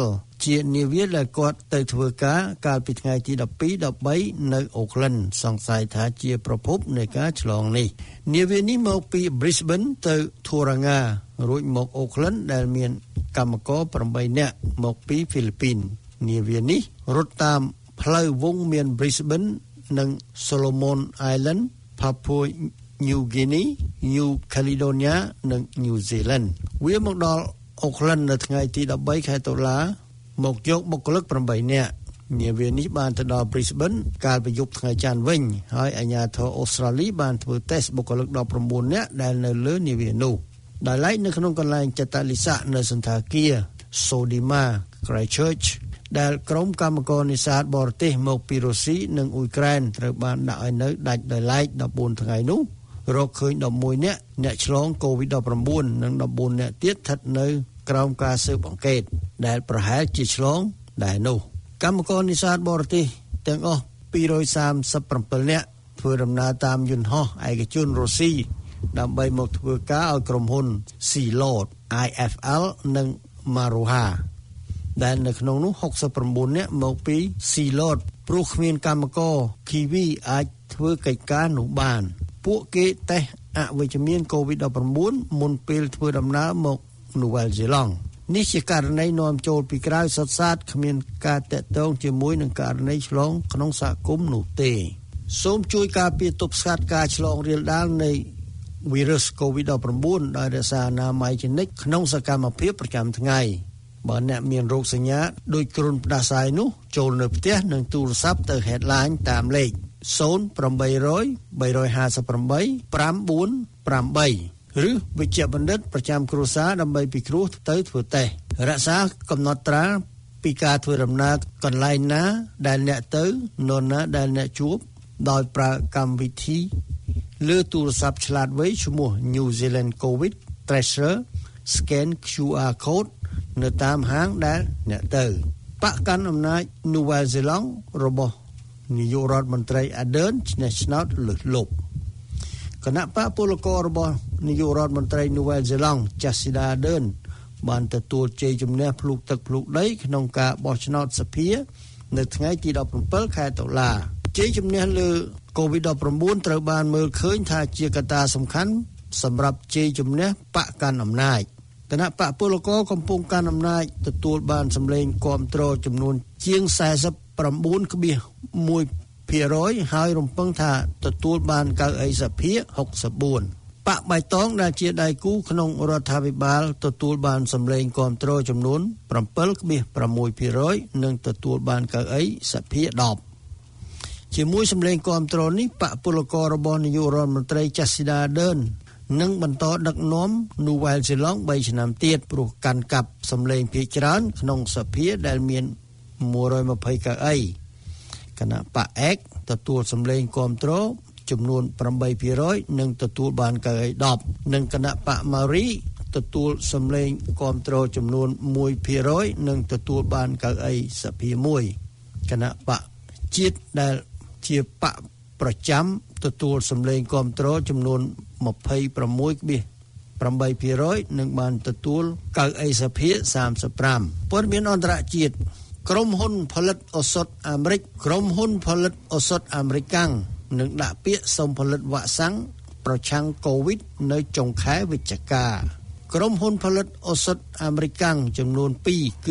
ជានាវាដែលគាត់ទៅធ្វើការកាលពីថ្ងៃទីដប់ពីរ ដប់បីនៅអូក្លិនសង្ស័យថាជាប្រភពនៃការឆ្លងនេះនាវានេះមកពី Brisbane ទៅ Tauranga រួចមកអូក្លិនដែលមានកម្មករប្រាំបីនាក់មកពីហ្វីលីពីននាវានេះរត់តាមផ្លូវវងមាន Brisbane និង Solomon Island Papua New Guinea New Caledonia និង New Zealand វាមកដល់អូក្លិននៅថ្ងៃទីដប់បីខែតុលាមកយកបុគ្គលិកប្រាំបីនាក់នាវានេះបានទៅដល់ Brisbane កាលពីយប់ថ្ងៃច័ន្ទវិញហើយអាជ្ញាធរអូស្ត្រាលីបានធ្វើតេស្តបុគ្គលិកដប់ប្រាំបួននាក់ដែលនៅលើនាវានោះដោយឡែកនៅក្នុងកន្លែងចតលិស័កនៅសន្តាគារ Sodima Christchurch ដែលក្រុមកម្មករនេសាទបរទេសមកពីរុស្ស៊ីនិងអ៊ុយក្រែនត្រូវបានដាក់ឲ្យនៅដាច់ដោយឡែកដប់បួនថ្ងៃនោះរកឃើញដប់មួយនាក់អ្នកឆ្លង កូវីដ ដប់ប្រាំបួន និងដប់បួននាក់ទៀតស្ថិតនៅក្រោមការស៊ើបអង្កេតដែលប្រហែលជាឆ្លងដែរនោះកម្មករនេសាទបរទេសទាំងអស់ពីររយសាមសិបប្រាំនាក់ធ្វើដំណើរតាមយន្តហោះឯកជនរុស្ស៊ីដើម្បីមកធ្វើការឲ្យក្រុមហ៊ុន Sea Lord ไอ เอฟ แอล និង Maruha ដែលនៅក្នុងនោះหกสิบเก้าនាក់មកពី Sea Lord ព្រោះគ្មានកម្មករ Kiwi អាចធ្វើកិច្ចការនោះបានពួកគេតេស្តអវិជ្ជមាន កូវីដ ដប់ប្រាំបួន មុនពេលធ្វើដំណើរមក Nouvelle Zélande នេះជាករណីនាំចូលពីក្រៅសុទ្ធសាធគ្មានការតាក់ទងជាមួយនឹងករណីឆ្លងក្នុងសហគមន៍នោះទេសូមជួយការពារទប់ស្កាត់ការឆ្លងរាលដាលនៃវីរុស កូវីដ ដប់ប្រាំបួន ដោយរក្សាអនាម័យជានិច្ចក្នុងសកម្មភាពប្រចាំថ្ងៃបើអ្នកមានរោគសញ្ញាដូចគ្រុនផ្ដាសាយនោះចូលនៅផ្ទះនិងទូរស័ព្ទទៅ headline តាមលេខศูนย์ แปด ศูนย์ ศูนย์ สาม ห้า แปด ห้า แปด สี่ แปด แปดឬវិជ្ជបណ្ឌិតប្រចាំគ្រួសារដើម្បីពិគ្រោះទៅធ្វើតេស្តរក្សាកំណត់ត្រាពីការធ្វើដំណើរកន្លែងណាដែលអ្នកទៅនរណាដែលអ្នកជួបដោយប្រើកម្មវិធីលើទូរស័ព្ទឆ្លាតវៃឈ្មោះ New Zealand COVID Tracer scan ក្យូ អារ code នៅតាមហាងដែលអ្នកទៅបកកាន់អំណាច Nouvelle Zélande របស់នាយករដ្ឋមន្ត្រី Ardern ឈ្នះឆ្នោតលើសលប់គណៈបកពលកររបស់នាយករដ្ឋមន្ត្រី Nouvelle Zélande Jacinda Ardern បានទទួលជ័យជំនះភ្លុកទឹកភ្លុកដីក្នុងការបោះឆ្នោតសភានៅថ្ងៃទីដប់ប្រាំbảyខែតុលាជ័យជំនះលើ កូវីដ ដប់ប្រាំបួន ត្រូវបានមើលឃើញថាជាកត្តាសំខាន់សម្រាប់ជ័យជំនះបកកាន់អំណាចគណៈបកពលករកំពុងកាន់អំណាចទទួលបានសម្លេងគាំទ្រចំនួនជាង សែសិបប្រាំបួន ភាគមួយភាគរយ ហើយរំពឹងថាទទួលបានកៅអីសភាហុកសិបបួនបកបៃតងដែលជាដៃគូក្នុងរដ្ឋាភិបាលទទួលបានសម្លេងគាំទ្រចំនួន ប្រាំពីរ ភាគប្រាំមួយភាគរយ និងទទួលបានកៅអីសភាដប់ជាមួយសម្លេងគាំទ្រនេះបកពលកររបស់នាយករដ្ឋមន្ត្រី Jacinda Ardern នឹងបន្តដឹកនាំ Nouvelle Zélande បីឆ្នាំទៀតព្រោះកាន់កាប់សម្លេងភាគច្រើនក្នុងសភាដែលមានមួយរយម្ភៃកៅអីគណៈបក X ទទួលសម្លេងគាំទ្រចំនួនប្រាំបីភាគរយ និងទទួលបានកៅអីដប់និងគណៈបក Maori ទទួលសម្លេងគាំទ្រចំនួនមួយភាគរយ និងទទួលបានកៅអីសភាមួយគណៈបកជាតិដែលជាបកប្រចាំទទួលសម្លេងគាំទ្រចំនួនម្ភៃប្រាំមួយ ប្រាំបីភាគរយ និងបានទទួលកៅអីសភាសាមសិបប្រាំព័ត៌មានអន្តរជាតិក្រុមហ៊ុនផលិតឱសថអាមេរិកក្រុមហ៊ុនផលិតឱសថអាមេរិកកាំងនឹងដាក់ពាក្យសូមផលិតវ៉ាក់សាំងប្រឆាំងកូវីដនៅចុងខែវិច្ឆិកាក្រុមហ៊ុនផលិតឱសថអាមេរិកកាំងចំនួនពីរគឺ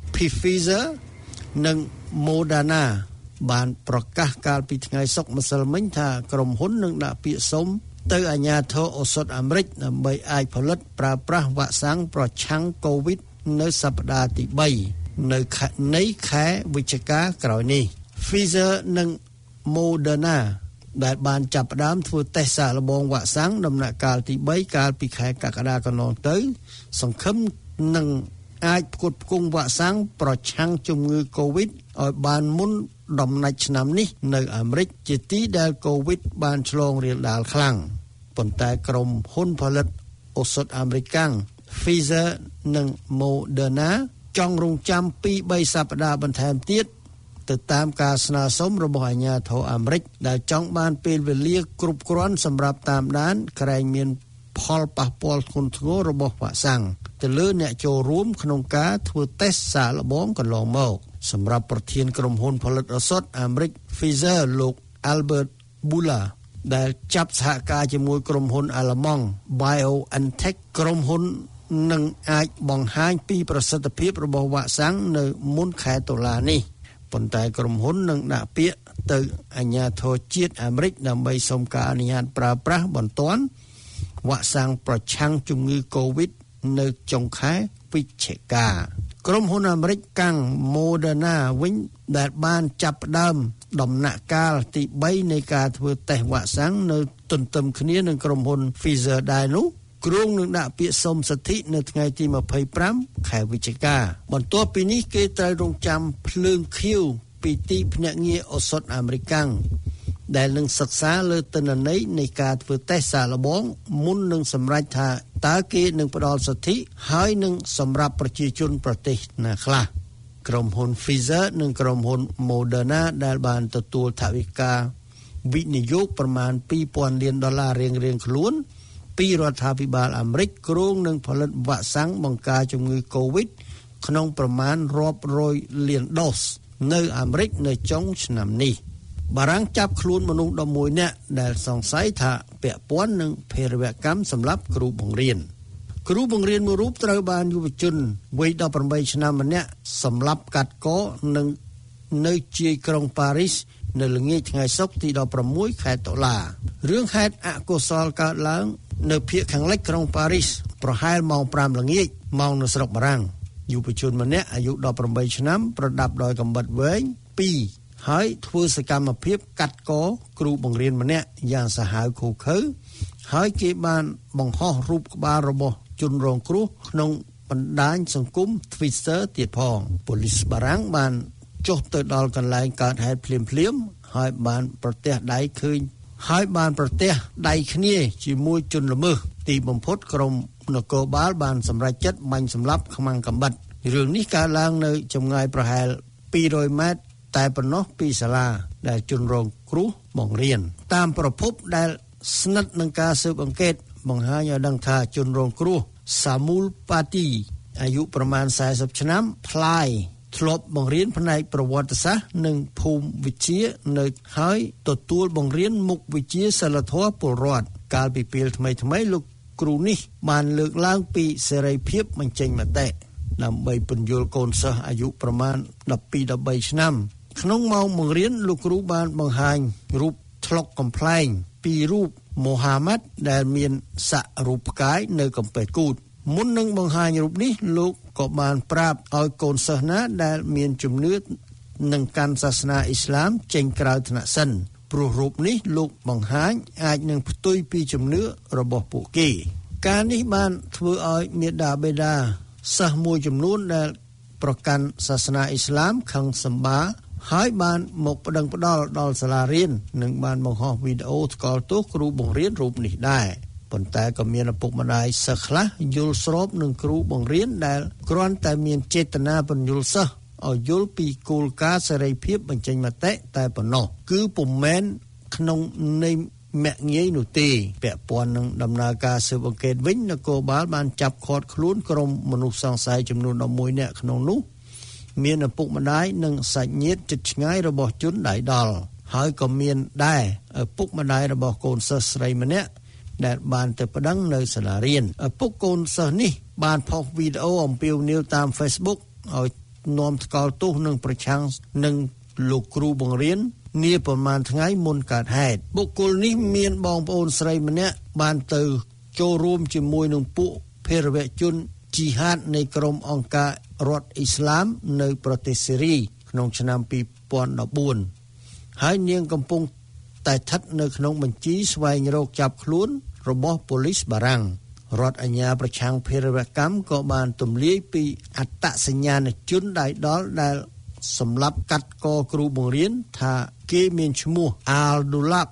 Pfizer និង Moderna បានប្រកាសកាលពីថ្ងៃសុក្រម្សិលមិញថាក្រុមហ៊ុននឹងដាក់ពាក្យសុំទៅអាជ្ញាធរឱសថអាមេរិកដើម្បីអាចផលិតប្រើប្រាស់វ៉ាក់សាំងប្រឆាំងកូវីដនៅសប្តាហ៍ទីបីនៅនៃខែវិច្ឆិកាក្រោយនេះ Pfizer និង Moderna ដែលបានចាប់ផ្ដើមធ្វើតេស្តសាកល្បងវ៉ាក់សាំងដំណាក់កាលទីបីកាលពីខែកក្កដាកន្លងទៅសង្ឃឹមនឹងអាចផ្គត់ផ្គង់វ៉ាក់សាំងប្រឆាំងជំងឺកូវីដឲ្យបានមុនដំណាច់ឆ្នាំនេះនៅអាមេរិកជាទីដែលកូវីដបានឆ្លងរាលដាលខ្លាំងប៉ុន្តែក្រុមហ៊ុនផលិតឱសថអាមេរិកកាំង Pfizer និង Moderna ចង់រងចាំពីរបីសប្តាហ៍បន្ថែមទៀតទៅតាមការស្នើសុំរបស់អាជ្ញាធរអាមេរិកដែលចង់បានពេលវេលាគ្រប់គ្រាន់សម្រាប់តាមដានក្រែងមានផលប៉ះពាល់ធ្ងន់ធ្ងររបស់វ៉ាក់សាំងទៅលើអ្នកចូលរួមក្នុងការធ្វើតេស្តសាកល្បងកន្លងមកសម្រាប់ប្រធានក្រុមហ៊ុនផលិតឱសថអាមេរិក Pfizer លោក Albert Bourla ដែលចាប់សហការជាមួយក្រុមហ៊ុនអាល្លឺម៉ង់ BioNTech ក្រុមហ៊ុននឹងអាចបង្ហាញពីប្រសិទ្ធភាពរបស់វ៉ាក់សាំងនៅមុនខែតុលានេះប៉ុន្តែក្រុមហ៊ុននឹងដាក់ពាក្យទៅអាជ្ញាធរជាតិអាមេរិកដើម្បីសុំការអនុញ្ញាតប្រើប្រាស់បន្ទាន់វ៉ាក់សាំងប្រឆាំងជំងឺ COVID នៅចុងខែវិច្ឆិកាក្រុមហ៊ុនអាមេរិកកាំង Moderna វិញដែលបានចាប់ផ្ដើមដំណាក់កាលទី3នៃការធ្វើតេស្តវ៉ាក់សាំងនៅទន្ទឹមគ្នានឹងក្រុមហ៊ុន Pfizer ដែរនោះគ្រោងនឹងដាក់ពាក្យសុំសិទ្ធិនៅថ្ងៃទីម្ភៃប្រាំខែវិច្ឆិកាបន្ទាប់ពីនេះគេត្រូវរងចាំភ្លើងខៀវពីទីភ្នាក់ងារឱសថអាមេរិកដែលនឹងសិក្សាលើទិន្នន័យនៃការធ្វើតេស្តសាកល្បងមុននឹងសម្រេចថាតើគេនឹងផ្ដល់សិទ្ធិហើយនឹងសម្រាប់ប្រជាជនប្រទេសណាខ្លះក្រុមហ៊ុន Pfizer និងក្រុមហ៊ុន Moderna ដែលបានទទួលថវិកាវិនិយោគប្រមាណពីរពាន់លានដុល្លាររៀងៗខ្លួនពីរដ្ឋាភិបាលអាមេរិកគ្រោងនឹងផលិតវ៉ាក់សាំងបង្ការជំងឺ COVID ក្នុងប្រមាណរាប់រយលានដូសនៅអាមេរិកនៅចុងឆ្នាំនេះបារាំងចាប់ខ្លួនមនុស្សដប់មួយនាក់ដែលសង្ស័យថាពាក់ព័ន្ធនឹងភេរវកម្មសម្រាប់គ្រូបង្រៀនគ្រូបង្រៀនមួយរូបត្រូវបានយុវជនវ័យដប់ប្រាំបីឆ្នាំម្នាក់សម្លាប់កាត់កនឹងនៅជាយក្រុងប៉ារីសនៅល្ងាចថ្ងៃសុក្រទីដប់ប្រាំមួយខែតុលារឿងហេតុអកុសលកើតឡើងនៅភាគខាងលិចក្រុងប៉ារីសប្រហែលម៉ោងប្រាំល្ងាចម៉ោងនៅស្រុកបារាំងយុវជនម្នាក់អាយុដប់ប្រាំបីឆ្នាំប្រដាប់ដោយកាំបិតវែងពីរហើយធ្វើសកម្មភាពកាត់កគ្រូបង្រៀនម្នាក់យ៉ាងសាហាវឃោឃៅហើយគេបានបង្ហោះរូបក្បាលរបស់ជនរងគ្រោះក្នុងបណ្ដាញសង្គម Twitter ទៀតផងប៉ូលីសបារាំងបានចុះទៅដល់កន្លែងកើតហេតុភ្លាមៗហើយបានប្រទះដៃឃើញហើយបានប្រទះដៃគ្នាជាមួយជនល្មើសទីបំផុតក្រុមនគរបាលបានសម្រេចចិត្តបាញ់សម្លាប់ខ្មាំងកាំបិតរឿងនេះកើតឡើងនៅចម្ងាយប្រហែលពីររយម៉ែត្រតែប៉ុណ្ណោះពីសាលាដែលជនរងគ្រោះបង្រៀនតាមប្រភពដែលស្និទ្ធនឹងការស៊ើបអង្កេតបង្ហាញឲ្យដឹងថាជនរងគ្រោះសាមូលប៉ាទីអាយុប្រមាណសែសិបឆ្នាំផ្លាយធ្លាប់បង្រៀនផ្នែកប្រវត្តិសាស្ត្រនិងភូមិវិទ្យានៅហើយទទួលបង្រៀនមុខវិជ្ជាសិលធម៌ពលរដ្ឋកាលពីពេលថ្មីៗលោកគ្រូនេះបានលើកឡើងពីសេរីភាពបញ្ចេញមតិដើម្បីពន្យល់កូនសិស្សអាយុប្រមាណដប់ពីរដល់បីឆ្នាំក្នុងម៉ោងបង្រៀនលោកគ្រូបានបង្ហាញរូបថ្លុកកំប្លែងពីរូបមូហាម៉ាត់ដែលមានសាក់រូបផ្កាយនៅកំពែគូតមុននឹងបង្ហាញរូបនេះលោកក៏បានប្រាប់ឲ្យកូនសិស្សណាដែលមានជំនឿនឹងកាន់សាសនាអ៊ីស្លាមចេញក្រៅថ្នាក់សិនព្រោះរូបនេះលោកបង្ហាញអាចនឹងផ្ទុយពីជំនឿរបស់ពួកគេការនេះបានធ្វើឲ្យមាតាបិតាសិស្សមួយចំនួនដែលប្រកាន់សាសនាអ៊ីស្លាមខឹងសម្បាហើយបានមកប្តឹងផ្តល់ដល់សាលារៀននិងបានបង្ហោះវីដេអូថ្កោលទោសគ្រូបង្រៀនរូបនេះដែរប៉ុន្តែក៏មានឪពុកម្ដាយសិស្សខ្លះយល់ស្របនឹងគ្រូបង្រៀនដែលគ្រាន់តែមានចេតនាពន្យល់សិស្សឲ្យយល់ពីគោលការណ៍សេរីភាពបញ្ចេញមតិតែប៉ុណ្ណោះគឺពុំមែនក្នុងន័យមាក់ងាយនោះទេពាក់ព័ន្ធនឹងដំណើរការស៊ើបអង្កេតវិញនគរបាលបានចាប់ឃាត់ខ្លួនក្រុមមនុស្សសង្ស័យចំនួនដប់មួយនាក់ក្នុងនោះមានឪពុកម្ដាយនិងសាច់ញាតិជិតឆ្ងាយរបស់ជនដៃដល់ហើយក៏មានដែរឪពុកម្ដាយរបស់កូនសិស្សស្រីម្នាក់ដែលបានទៅប្តឹងនៅសាលារៀនឪពុកកូនសិស្សនេះបានផុសវីដេអូអំពាវនាវតាម Facebook ឲ្យនាំថ្កោលទោសនឹងប្រឆាំងនឹងលោកគ្រូបង្រៀននាប្រមាណថ្ងៃមុនកើតហេតុបុគ្គលនេះមានបងប្អូនស្រីម្នាក់បានទៅចូលរួមជាមួយនឹងពួកភេរវជនជីហាតនៃក្រុមអង្គការរដ្ឋអ៊ីស្លាមនៅប្រទេសសេរីក្នុងឆ្នាំពីរពាន់ដប់បួនហើយនាងកំពុងតែស្ថិតនៅក្នុងបញ្ជីស្វែងរកចាប់ខ្លួនរបស់ប៉ូលីសបារាំងរដ្ឋអាជ្ញាប្រឆាំងភេរវកម្មក៏បានទម្លាយពីអត្តសញ្ញាណជនដៃដល់ដែលសម្រាប់កាត់កគ្រូបង្រៀនថាគេមានឈ្មោះ Aldulab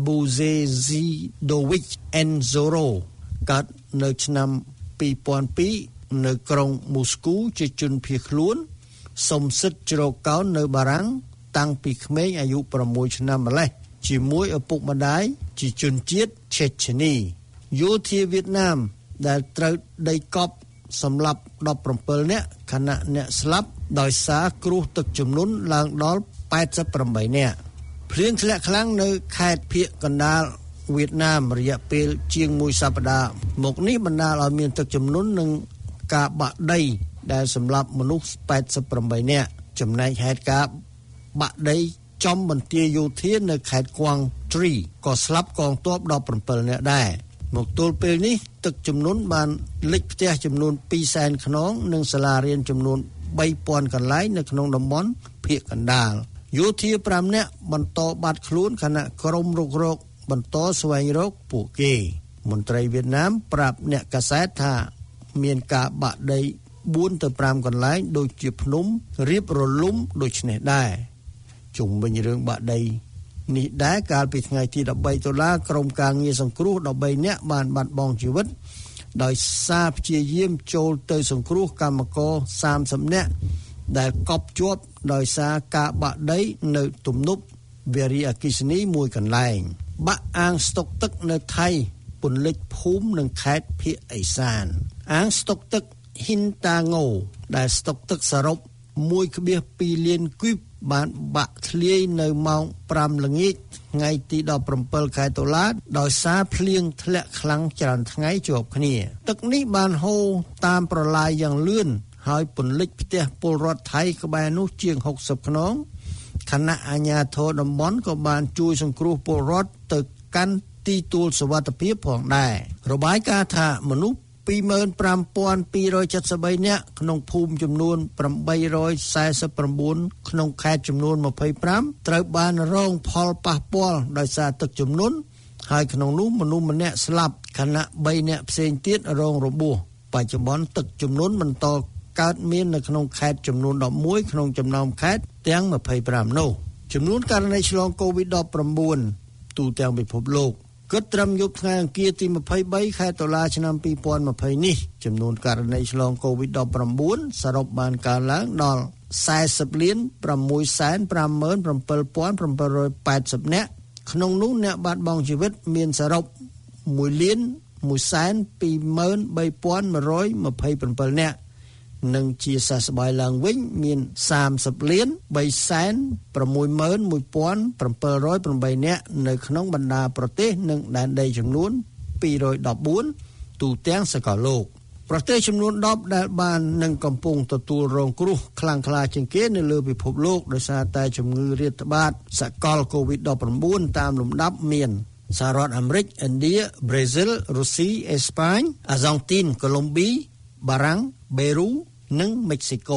Abuzezidovic Enzoro កើតនៅឆ្នាំពីរពាន់ពីរនៅក្រុងមូស្គូជាជនភៀសខ្លួនសុំសិទ្ធិជ្រកកោននៅបារាំងតាំងពីក្មេងអាយុ6ឆ្នាំម្លេះជាមួយឪពុកម្ដាយជាជនជាតិឆេឆេនីយោធាវៀតណាមដែលត្រូវដីកប់សម្លាប់ដប់ប្រាំនាក់ខណៈអ្នកស្លាប់ដោយសារគ្រោះទឹកជំនន់ឡើងដល់แปดสิบแปดនាក់ភ្លៀងធ្លាក់ខ្លាំងនៅខេត្តភាគកណ្ដាលវៀតណាមរយៈពេលជាងមួយសប្តាហ៍មកនេះបណ្ដាលឲ្យមានទឹកជំនន់និងការបាក់ដីដែលសម្លាប់មនុស្សแปดสิบแปดនាក់ចំណែកហេតុការណ៍បាក់ដីចំបន្ទាយយោធានៅខេត្តគួងទ្រីក៏ស្លាប់កងទ័ពដប់ប្រាំនាក់ដែរមកទល់ពេលនេះទឹកជំនន់បានលិចផ្ទះចំនួនពីរសែនខ្នងនិងសាលារៀនចំនួនបីពាន់កន្លែងនៅក្នុងតំបន់ភាគកណ្ដាលយោធាប្រាំនាក់បន្តបាត់ខ្លួនខណៈក្រុមរុករកបន្តស្វែងរកពួកគេមន្ត្រីវៀតណាមប្រាប់អ្នកកាសែតថាមានការបាក់ដីបួនទៅប្រាំកន្លែងដូចជាភ្នំរៀបរលំដូចនេះដែរជុំវិញរឿងបាក់ដីនេះដែរកាលពីថ្ងៃទីដប់បីតុលាក្រុមការងារសង្គ្រោះដប់បីនាក់បានបាត់បង់ជីវិតដោយសារព្យាយាមចូលទៅសង្គ្រោះកម្មករសាមសិបនាក់ដែលកប់ជាប់ដោយសារការបាក់ដីនៅទំនប់វារីអគ្គិសនីមួយកន្លែងបាក់អាងស្តុកទឹកនៅថៃពន្លិចភូមិនិងខេត្តភាគឦសានអាងស្តុកទឹកហ៊ីនតាងូដែលស្តុកទឹកសរុប មួយផ្នែកពីរលានគូបបានបាក់ធ្លាយនៅម៉ោងប្រាំល្ងាចថ្ងៃទីដប់ប្រាំខែតុលាដោយសារភ្លៀងធ្លាក់ខ្លាំងច្រើនថ្ងៃជាប់គ្នាទឹកនេះបានហូរតាមប្រឡាយយ៉ាងលឿនហើយពន្លិចផ្ទះពលរដ្ឋថៃក្បែរនោះជាងหกสิบខ្នងខណៈអាជ្ញាធរតំបន់ក៏បានជួយសង្គ្រោះពលរដ្ឋទៅកាន់ទីទួលសុវត្ថិភាពផងដែររបាយការណ៍ថាមនុស្សពីរម៉ឺនប្រាំពាន់ពីររយเจ็ดสิบបីនាក់ក្នុងភូមិចំនួនแปดร้อยสี่สิบเก้าក្នុងខេត្តចំនួនยี่สิบห้าត្រូវបានរងផលប៉ះពាល់ដោយសារទឹកជំនន់ហើយក្នុងនោះមនុស្សម្នាក់ស្លាប់ខណៈបីនាក់ផ្សេងទៀតរងរបួសបច្ចុប្បន្នទឹកជំនន់បន្តកើតមាននៅក្នុងខេត្តចំនួនដប់មួយក្នុងចំណោមខេត្តទាំងยี่สิบห้าនោះចំនួនករណីឆ្លងកូវីដ ដប់ប្រាំបួន ទូទាំងពិភពលោកគិតត្រឹមយប់ថ្ងៃអង្គារទីยี่สิบ三ខែតុលាឆ្នាំពីរពាន់ยี่สิบនេះចំនួនករណីឆ្លងកូវីដ ដប់ប្រាំបួន សរុបបានកើនឡើងដល់สี่สิบលានប្រាំមួយសែនប្រាំម៉ឺនប្រាំពីរពាន់ប្រាំពីររយแปดสิบនាក់ក្នុងនោះអ្នកបាត់បង់ជីវិតមានសរុបមួយលានមួយសែនពីរម៉ឺនបីពាន់មួយរយยี่สิบเจ็ดនាក់និងជាសះស្បើយឡើងវិញមានសាមសិបលានបីសែនប្រាំមួយម៉ឺនមួយពាន់ប្រាំពីររយប្រាំបីនាក់នៅក្នុងបណ្ដាប្រទេសនិងដែនដីចំនួនពីររយដប់បួនទូទាំងសកលលោកប្រទេសចំនួនដប់ដែលបាននិងកំពុងទទួលរងគ្រោះខ្លាំងក្លាជាងគេនៅលើពិភពលោកដោយសារតែជំងឺរាតត្បាតសកលកូវីដ ដប់ប្រាំបួន តាមលំដាប់មានសហរដ្ឋអាមេរិក ឥណ្ឌា ប្រេស៊ីល រុស្ស៊ី អេស្ប៉ាញ អាហ្សង់ទីន កូឡុំប៊ី បារាំង បេរូនិងមិចស៊ីកូ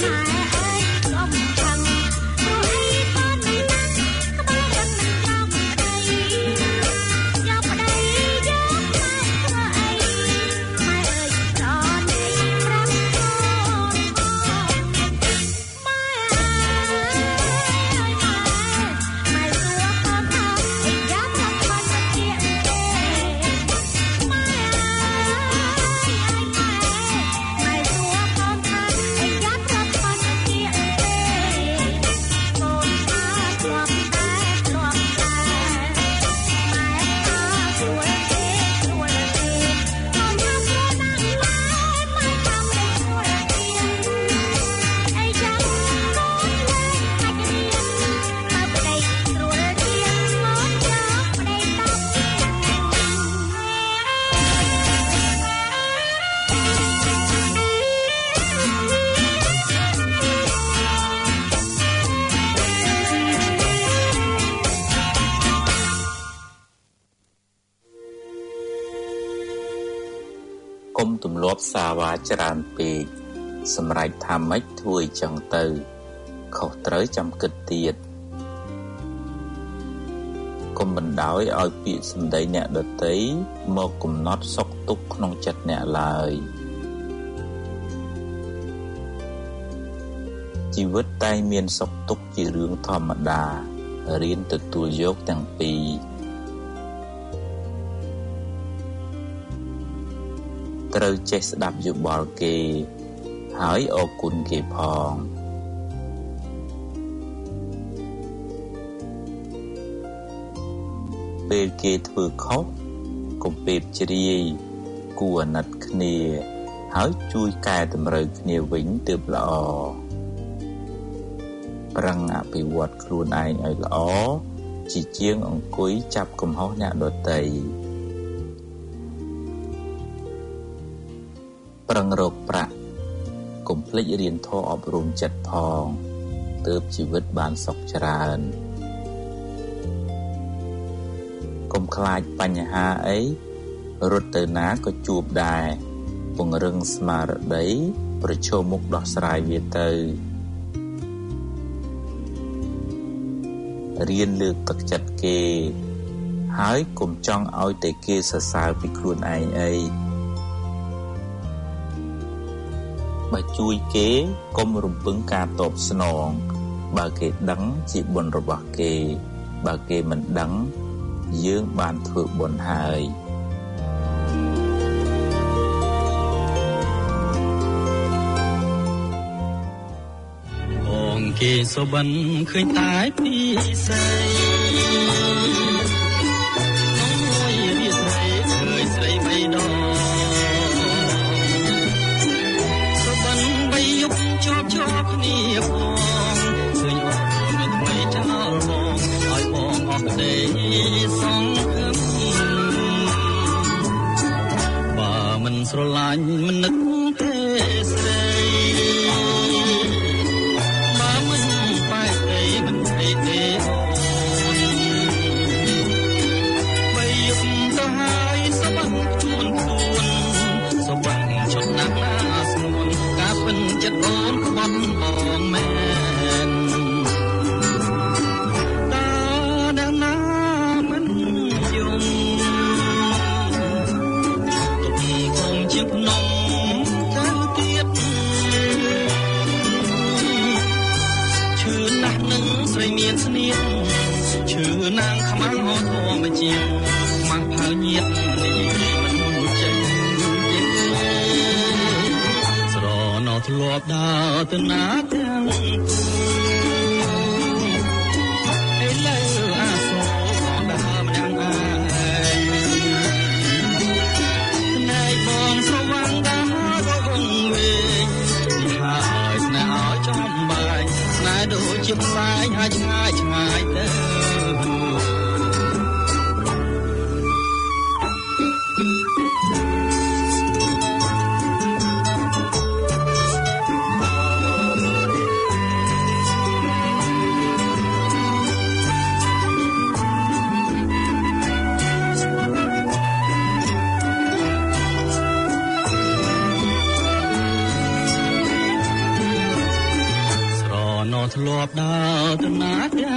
គុំទម្លាប់សាវ៉ាច្រើនពេកសម្រេចថាម៉េចធ្វើអញ្ចឹងទៅខុសត្រូវចាំគិតទៀតគុំបណ្ដោយឲ្យពាក្យសម្ដីអ្នកដទៃមកកំណត់សុខទុក្ខក្នុងចិត្តអ្នកឡើយជីវិតតែមានសុខទុក្ខជារឿងធម្មតារៀនទទួលយកទាំងពីរត្រូវចេះស្ដាប់យោបល់គេហើយអរគុណគេផងពេលគេធ្វើខុសកុំពេបជ្រាយគួរអាណិតគ្នាហើយជួយកែតម្រូវគ្នាវិញទើបល្អប្រឹងអភិវឌ្ឍខ្លួនឯងឲ្យល្អជាជាងអង្គុយចាប់កំហុសអ្នកដទៃប្រឹងរកប្រាក់កុំភ្លេចរៀនធម៌អប់រំចិត្តផងទើបជីវិតបានសុខច្រើនកុំខ្លាចបញ្ហាអីរត់ទៅណាក៏ជួបដែរពង្រឹងស្មារតីប្រឈមមុខដោះស្រាយវាទៅរៀនលើកទឹកចិត្តគេហើយកុំចង់ឲ្យតែគេសរសើរពីខ្លួនឯងអីបើជួយគេកុំរំពឹងការតបស្នងបើគេដឹងជាបុណ្យរបស់គេបើគេមិនដឹងយើងបានធ្វើបុណ្យហើយបងគេសុបិនឃើញតែពីស្រីស្រឡាញ់មិននឹកទេស្រីបើមិនបែកទេមិនអីទេបីយប់ទៅហើយសបាំងខ្លួនខ្លួនសបាំងចត់ណាស់ណាស្ងួនការពិនចិត្តអូនក្បត់បងមែនតើដល់ណាមិនយំជាភ្នំទៅទៀតឈឺណាស់នឹងស្រីមានស្នៀតឈឺណាងខ្មាំងហត់ធម្មជាតិខ្មាំងផៅញាតនេះមិនចេញទេស្រណោធ្លាប់ដើរទៅណាទាំងឥឡូវអាសូរដើរម្នាក់ឯងណែបងស្រវាំងដើរវងវែងហើយស្នេហ៍ឲ្យចំបាញ់ស្នេហ៍ដូចជាផ្សែងហើយឆ្ងាយឆ្ងាយទៅធ្លាប់ដើរទៅណាទាំង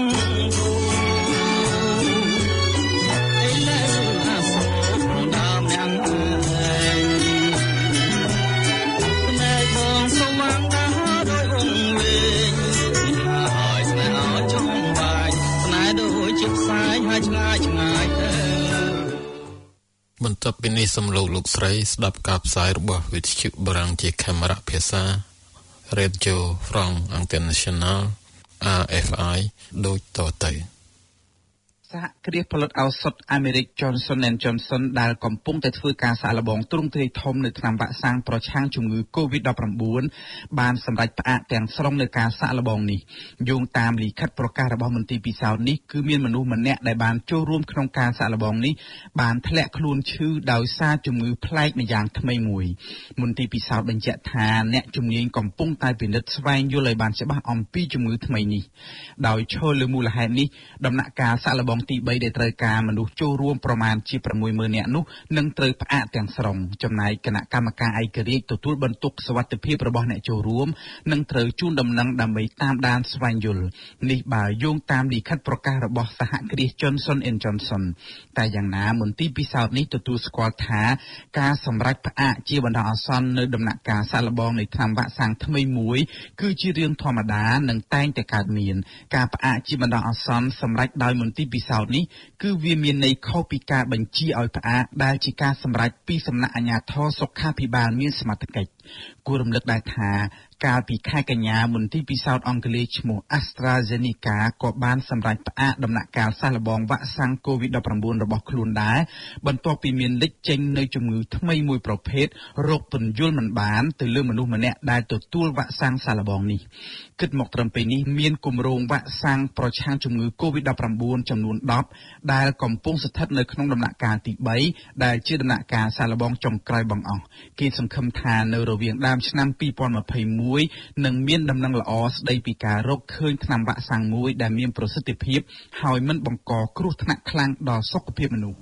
ឯលែអាសោដើមយ៉ាងឯងណែបងសូមងដើរដោយវងវែងហើយស្នេហ៍ចង់បាច់ស្នេហ៍ដូចជាផ្សាយហើយឆ្ងាយឆ្ងាយទៅបន្ទាប់ពីនេះសូមលោកលោកស្រីស្ដាប់ការផ្សាយរបស់វិទ្យុបារាំងជាកាមេរ៉ាភាសា Radio France International អារ เอฟ ไอ ដូចតទៅសហគ្រាសផលិតឱសថអាមេរិក Johnson and Johnson ដែលកំពុងតែធ្វើការសាកល្បងទ្រង់ទ្រាយធំនៅថ្នាំវ៉ាក់សាំងប្រឆាំងជំងឺ កូវីដ ដប់ប្រាំបួន បានសម្រេចផ្អាកទាំងស្រុងនៅការសាកល្បងនេះយោងតាមលិខិតប្រកាសរបស់មន្ទីរពិសោធន៍នេះគឺមានមនុស្សម្នាក់ដែលបានចូលរួមក្នុងការសាកល្បងនេះបានធ្លាក់ខ្លួនឈឺដោយសារជំងឺប្លែកម្យ៉ាងថ្មីមួយមន្ទីរពិសោធន៍បញ្ជាក់ថាអ្នកជំនាញកំពុងតែពិនិត្យស្វែងយល់ឲ្យបានច្បាស់អំពីជំងឺថ្មីនេះដោយឈលលើមូលហេតុនេះដំណាក់កាលសាកល្បងទីបីដែលត្រូវការមនុស្សចូលរួមប្រមាណជា ប្រាំមួយម៉ឺន នាក់នោះនឹងត្រូវផ្អាកទាំងស្រុងចំណែកគណៈកម្មការឯករាជ្យទទួលបន្ទុកសុវត្ថិភាពរបស់អ្នកចូលរួមនឹងត្រូវជូនដំណឹងដើម្បីតាមដានស្វែងយល់នេះបើយោងតាមលិខិតប្រកាសរបស់សហគ្រាស Johnson and Johnson តែយ៉ាងណាមន្ទីរពិសោធន៍នេះទទួលស្គាល់ថាការសម្រេចផ្អាកជាបណ្ដោះអាសន្ននៅដំណាក់កាលសាកល្បងនៃថ្នាំវ៉ាក់សាំងថ្មីមួយគឺជារឿងធម្មតានិងតែងតែកើតមានការផ្អាកជាបណ្ដោះអាសន្នសម្រេចដោយមន្ទីរពិសោធន៍នេះគឺវាមានន័យខុសពីការបញ្ជាឲ្យផ្អាកដែលជាការសម្រេចពីសំណាក់អាជ្ញាធរសុខាភិបាលមានសមត្ថកិច្ចគួររំលឹកដែរថាកាលពីខែកញ្ញាមន្ទីរពិសោធន៍អង់គ្លេសឈ្មោះ AstraZeneca ក៏បានសម្រេចផ្អាកដំណាក់កាលសាកល្បងវ៉ាក់សាំង កូវីដ ដប់ប្រាំបួន របស់ខ្លួនដែរបន្ទាប់ពីមានលេចចេញនៅជំងឺថ្មីមួយប្រភេទរោគពន្យល់មិនបានទៅលើមនុស្សម្នាក់ដែលទទួលវ៉ាក់សាំងសាកល្បងនេះគិតមកត្រឹមពេលនេះមានគម្រោងវ៉ាក់សាំងប្រឆាំងជំងឺ កូវីដ ដប់ប្រាំបួន ចំនួនដប់ដែលកំពុងស្ថិតនៅក្នុងដំណាក់កាលទីបីដែលជាដំណាក់កាលសាកល្បងចុងក្រោយបង្អស់គេសង្ឃឹមថានៅរវាងដើមឆ្នាំពីរពាន់ម្ភៃមួយនឹងមានដំណឹងល្អស្ដីពីការរកឃើញថ្នាំវ៉ាក់សាំងមួយដែលមានប្រសិទ្ធភាពហើយមិនបង្កគ្រោះថ្នាក់ខ្លាំងដល់សុខភាពមនុស្ស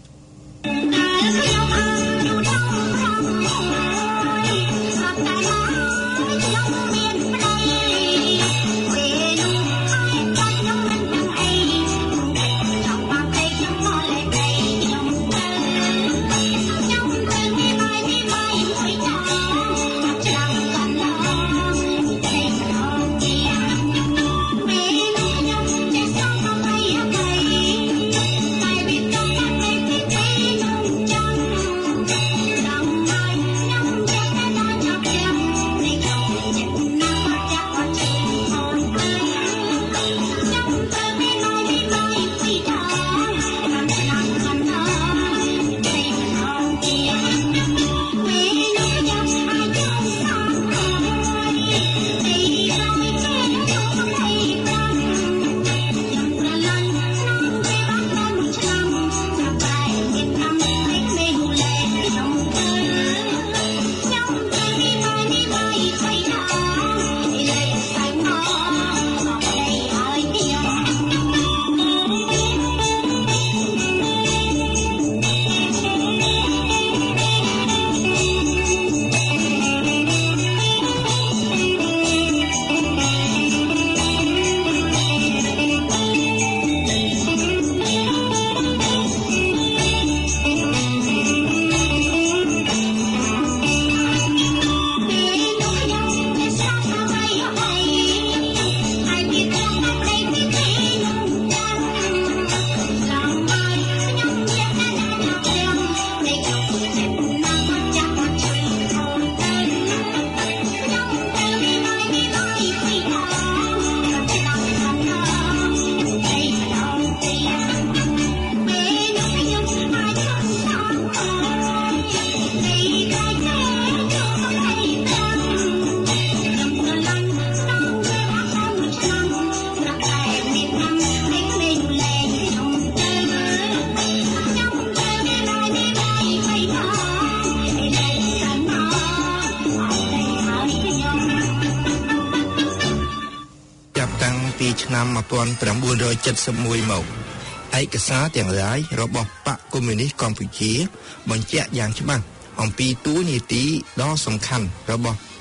ឆ្នាំmột nghìn chín trăm bảy mươi mốtមកឯកសារទាំងឡាយរបស់បកកុម្មុយនីសកម្ពុជាបញ្ជាក់យ៉ាងច្បាស់អំពីតួនាទីដ៏សំខាន់របស់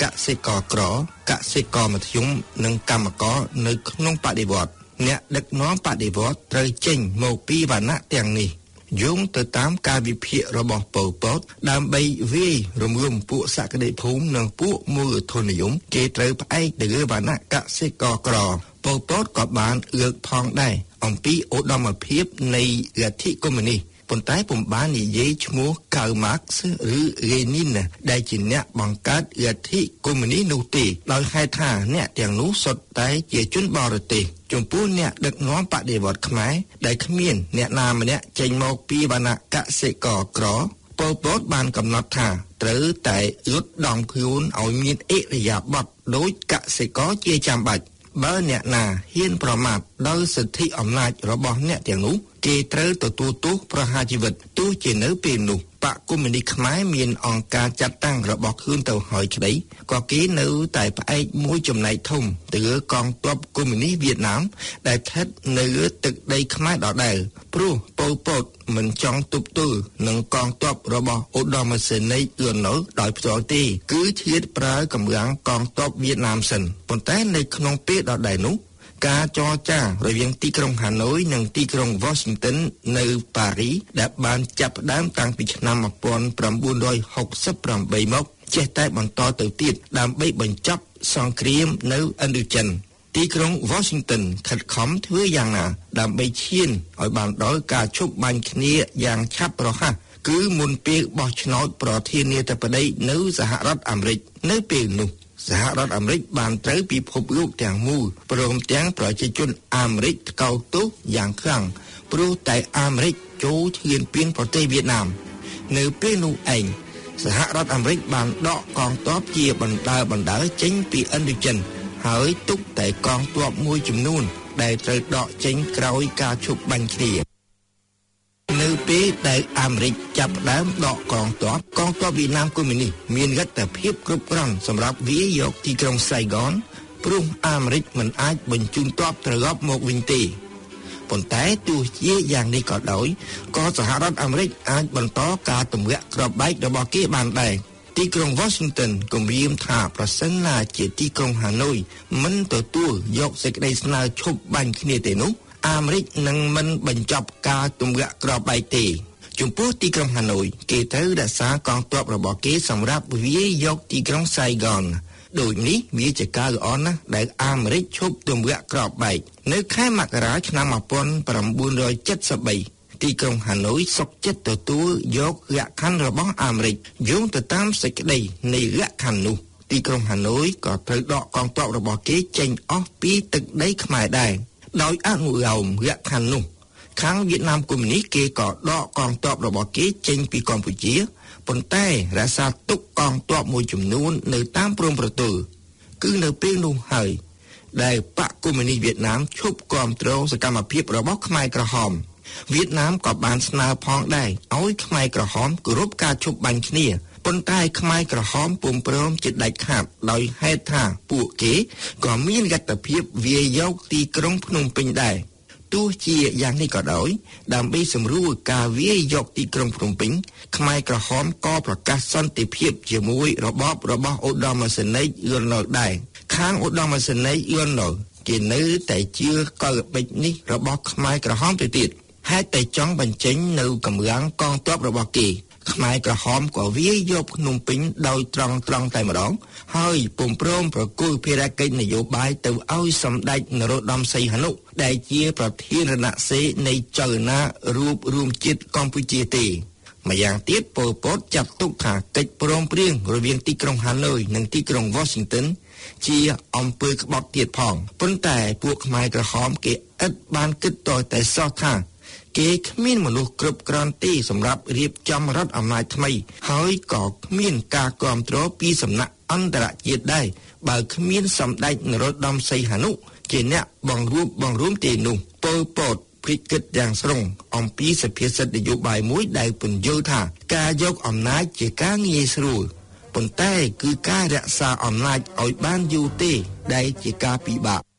កសិករក្រកសិករមធ្យមនិងកម្មករនៅក្នុងបដិវត្តន៍អ្នកដឹកនាំបដិវត្តន៍ត្រូវចេញមកពីវណ្ណៈទាំងនេះយោងទៅតាមការវិភាគរបស់ប៉ុល ពត ដើម្បីវាយរំលំពួកសក្តិភូមិនិងពួកមូលធននិយមគេត្រូវផ្អែកទៅលើវណ្ណៈកសិករក្រប៉ុល ពត ក៏បានលើកផងដែរអំពីឧត្តមភាពនៃលទ្ធិកុម្មុយនីសប៉ុន្តែពុំបាននិយាយឈ្មោះកាល់ ម៉ាក់ស ឬរេនីនដែលជាអ្នកបង្កើតលទ្ធិកុម្មុយនីសនោះទេដោយហេតុថាអ្នកទាំងនោះសុទ្ធតែជាជនបរទេសចំពោះអ្នកដឹកនាំបដិវត្តន៍ខ្មែរដែលគ្មានអ្នកណាម្នាក់ចេញមកពីវណ្ណៈកសិករក្រប៉ុល ពត បានកំណត់ថាត្រូវតែរត់ដំខ្លួនឲ្យមានអិរិយាបថដោយកសិករជាចាំបាច់បើអ្នកណាហ៊ានប្រមាថដោយសិទ្ធិអំណាចរបស់អ្នកទាំងនោះគេត្រូវទទួលទោសប្រហារជីវិតទោះជានៅពេលនោះបកកុម្មុយនីសខ្មែរមានអង្គការចាត់តាំងរបស់ខ្លួនទៅហើយក្តីក៏គេនៅតែផ្អែកមួយចំណែកធំទៅលើកងទ័ពកុម្មុយនីសវៀតណាមដែលស្ថិតនៅលើទឹកដីខ្មែរដដែលព្រោះប៉ុល ពត មិនចង់ទប់ទល់នឹងកងទ័ពរបស់ឧត្តមសេនីយ៍អ៊ឿនណុលដោយផ្ទាល់ទេគឺឆ្លៀតប្រើកម្លាំងកងទ័ពវៀតណាមសិនប៉ុន្តែនៅក្នុងពេលដដែលនោះការចរចារវាងទីក្រុងហាណូយនិងទីក្រុង Washington នៅប៉ារីដែលបានចាប់ផ្ដើមតាំងពីឆ្នាំmột nghìn chín trăm sáu mươi támមកចេះតែបន្តទៅទៀតដើម្បីបញ្ចប់សង្គ្រាមនៅឥណ្ឌូចិនទីក្រុង Washington ខិតខំធ្វើយ៉ាងណាដើម្បីឈានឲ្យបានដល់ការឈប់បាញ់គ្នាយ៉ាងឆាប់រហ័សគឺមុនពេលបោះឆ្នោតប្រធានាធិបតីនៅសហរដ្ឋអាមេរិកនៅពេលនោះសហរដ្ឋអាមេរិកបានត្រូវពិភពលោកទាំងមូលព្រមទាំងប្រជាជនអាមេរិកថ្កោលទោសយ៉ាងខ្លាំងព្រោះតែអាមេរិកចូលឈ្លានពានប្រទេសវៀតណាមនៅពេលនោះឯងសហរដ្ឋអាមេរិកបានដកកងទ័ពជាបណ្ដើរបណ្ដើរចេញពីឥណ្ឌូចិនហើយទុកតែកងទ័ពមួយចំនួនដែលត្រូវដកចេញក្រោយការឈប់បាញ់គ្នានៅពេលដែលអាមេរិកចាប់ផ្ដើមដកកងទ័ពកងទ័ពវៀតណាមកុម្មុយនីសមានលទ្ធភាពគ្រប់គ្រាន់សម្រាប់វាយយកទីក្រុងសៃហ្គនព្រោះអាមេរិកមិនអាចបញ្ជូនទ័ពត្រឡប់មកវិញទេប៉ុន្តែទោះជាយ៉ាងនេះក៏ដោយក៏សហរដ្ឋអាមេរិកអាចបន្តការទម្លាក់គ្រាប់បែករបស់គេបានដែរទីក្រុង Washington គំរាមថាប្រសិនណាជាទីក្រុងហាណូយមិនទទួលយកសេចក្តីស្នើឈប់បាញ់គ្នាទេនោះអាមេរិកនឹងមិនបញ្ចប់ការទម្លាក់គ្រាប់បែកទេចំពោះទីក្រុងហាណូយគេត្រូវរក្សាកងទ័ពរបស់គេសម្រាប់វាយយកទីក្រុងសៃហ្គនដូចនេះវាជាការល្អណាស់ដែលអាមេរិកឈប់ទម្លាក់គ្រាប់បែកនៅខែមករាឆ្នាំmột nghìn chín trăm bảy mươi baទីក្រុងហាណូយសុខចិត្តទទួលយកលក្ខខណ្ឌរបស់អាមេរិកយោងទៅតាមសេចក្តីនៃលក្ខខណ្ឌនោះទីក្រុងហាណូយក៏ត្រូវដកកងទ័ពរបស់គេចេញអស់ពីទឹកដីខ្មែរដែរដោយអនុលោមលក្ខខណ្ឌនោះខាងវៀតណាមកុម្មុយនីសគេក៏ដកកងទ័ពរបស់គេចេញពីកម្ពុជាប៉ុន្តែរក្សាទុកកងទ័ពមួយចំនួននៅតាមព្រំប្រទល់គឺនៅពេលនោះហើយដែលបកកុម្មុយនីសវៀតណាមឈប់គាំទ្រសកម្មភាពរបស់ខ្មែរក្រហមវៀតណាមក៏បានស្នើផងដែរឲ្យខ្មែរក្រហមគោរពការឈប់បាញ់គ្នាប៉ុន្តែខ្មែរក្រហមពុំព្រមជាដាច់ខាតដោយហេតុថាពួកគេក៏មានលទ្ធភាពវាយយកទីក្រុងភ្នំពេញដែរទោះជាយ៉ាងនេះក៏ដោយដើម្បីសម្រួលការវាយយកទីក្រុងភ្នំពេញខ្មែរក្រហមក៏ប្រកាសសន្តិភាពជាមួយរបបរបស់ឧត្តមសេនីយ៍អ៊ឿនណុលដែរខាងឧត្តមសេនីយ៍អ៊ឿនណុលគេនៅតែជឿកលល្បិចនេះរបស់ខ្មែរក្រហមទៅទៀតហេតុតែចង់បញ្ចេញនៅកម្លាំងកងទ័ពរបស់គេខ្មែរក្រហមក៏វាយយកភ្នំពេញដោយត្រង់ត្រង់តែម្ដងហើយពុំព្រមប្រគល់ភារកិច្ចនយោបាយទៅឲ្យសម្ដេចនរោត្តមសីហនុដែលជាប្រធានរណសេរីនៃចលនារួបរួមជាតិកម្ពុជាទេម្យ៉ាងទៀតប៉ុល ពត ចាត់ទុកថាកិច្ចព្រមព្រៀងរវាងទីក្រុងហាណូយនិងទីក្រុង Washington ជាអំពើក្បត់ទៀតផងប៉ុន្តែពួកខ្មែរក្រហមគេឥតបានគិតតតែសោះថាគេគ្មានមនុស្សគ្រប់គ្រាន់ទេសម្រាប់រៀបចំរដ្ឋអំណាចថ្មីហើយក៏គ្មានការគាំទ្រពីសំណាក់អន្តរជាតិដែរបើគ្មានសម្ដេចនរោត្តមសីហនុជាអ្នកបង្រួបបង្រួមទេនោះប៉ុល ពត ភ្លេចគិតយ៉ាងស្រុងអំពីសភាសិទ្ធិនយោបាយមួយដែលពន្យល់ថាការយកអំណាចជាការងាយស្រួលប៉ុន្តែគឺការរក្សាអំណាចឲ្យបានយូរទេដែលជាការពិបាក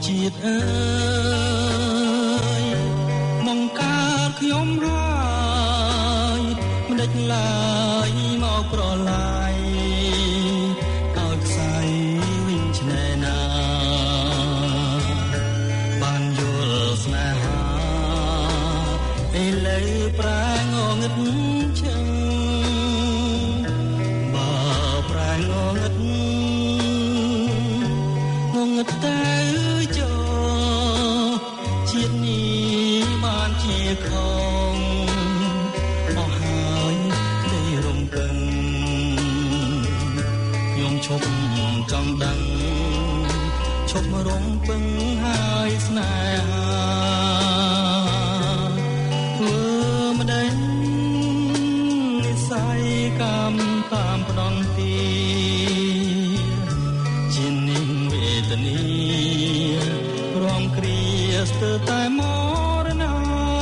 ជាតិអើយមកកើតខ្ញុំហើយមិនដេចឡើយមកប្រឡាយឲ្យខ្សែវិញឆ្នេរណាបានយល់ស្នេហាឥឡូវប្រែងងឹតឈឹងបើប្រែងងឹតងងឹតតែជាតិនេះបានជាខំអស់ហើយនៃរំពឹងខ្ញុំឈប់ចង់ដឹងឈប់រំពឹងហើយស្នេហាធ្វើម្ដេចនិស័យកម្មតាមផ្ដន់ទីជានិវេទនីរងគ្រាស្ទើរតែមរណា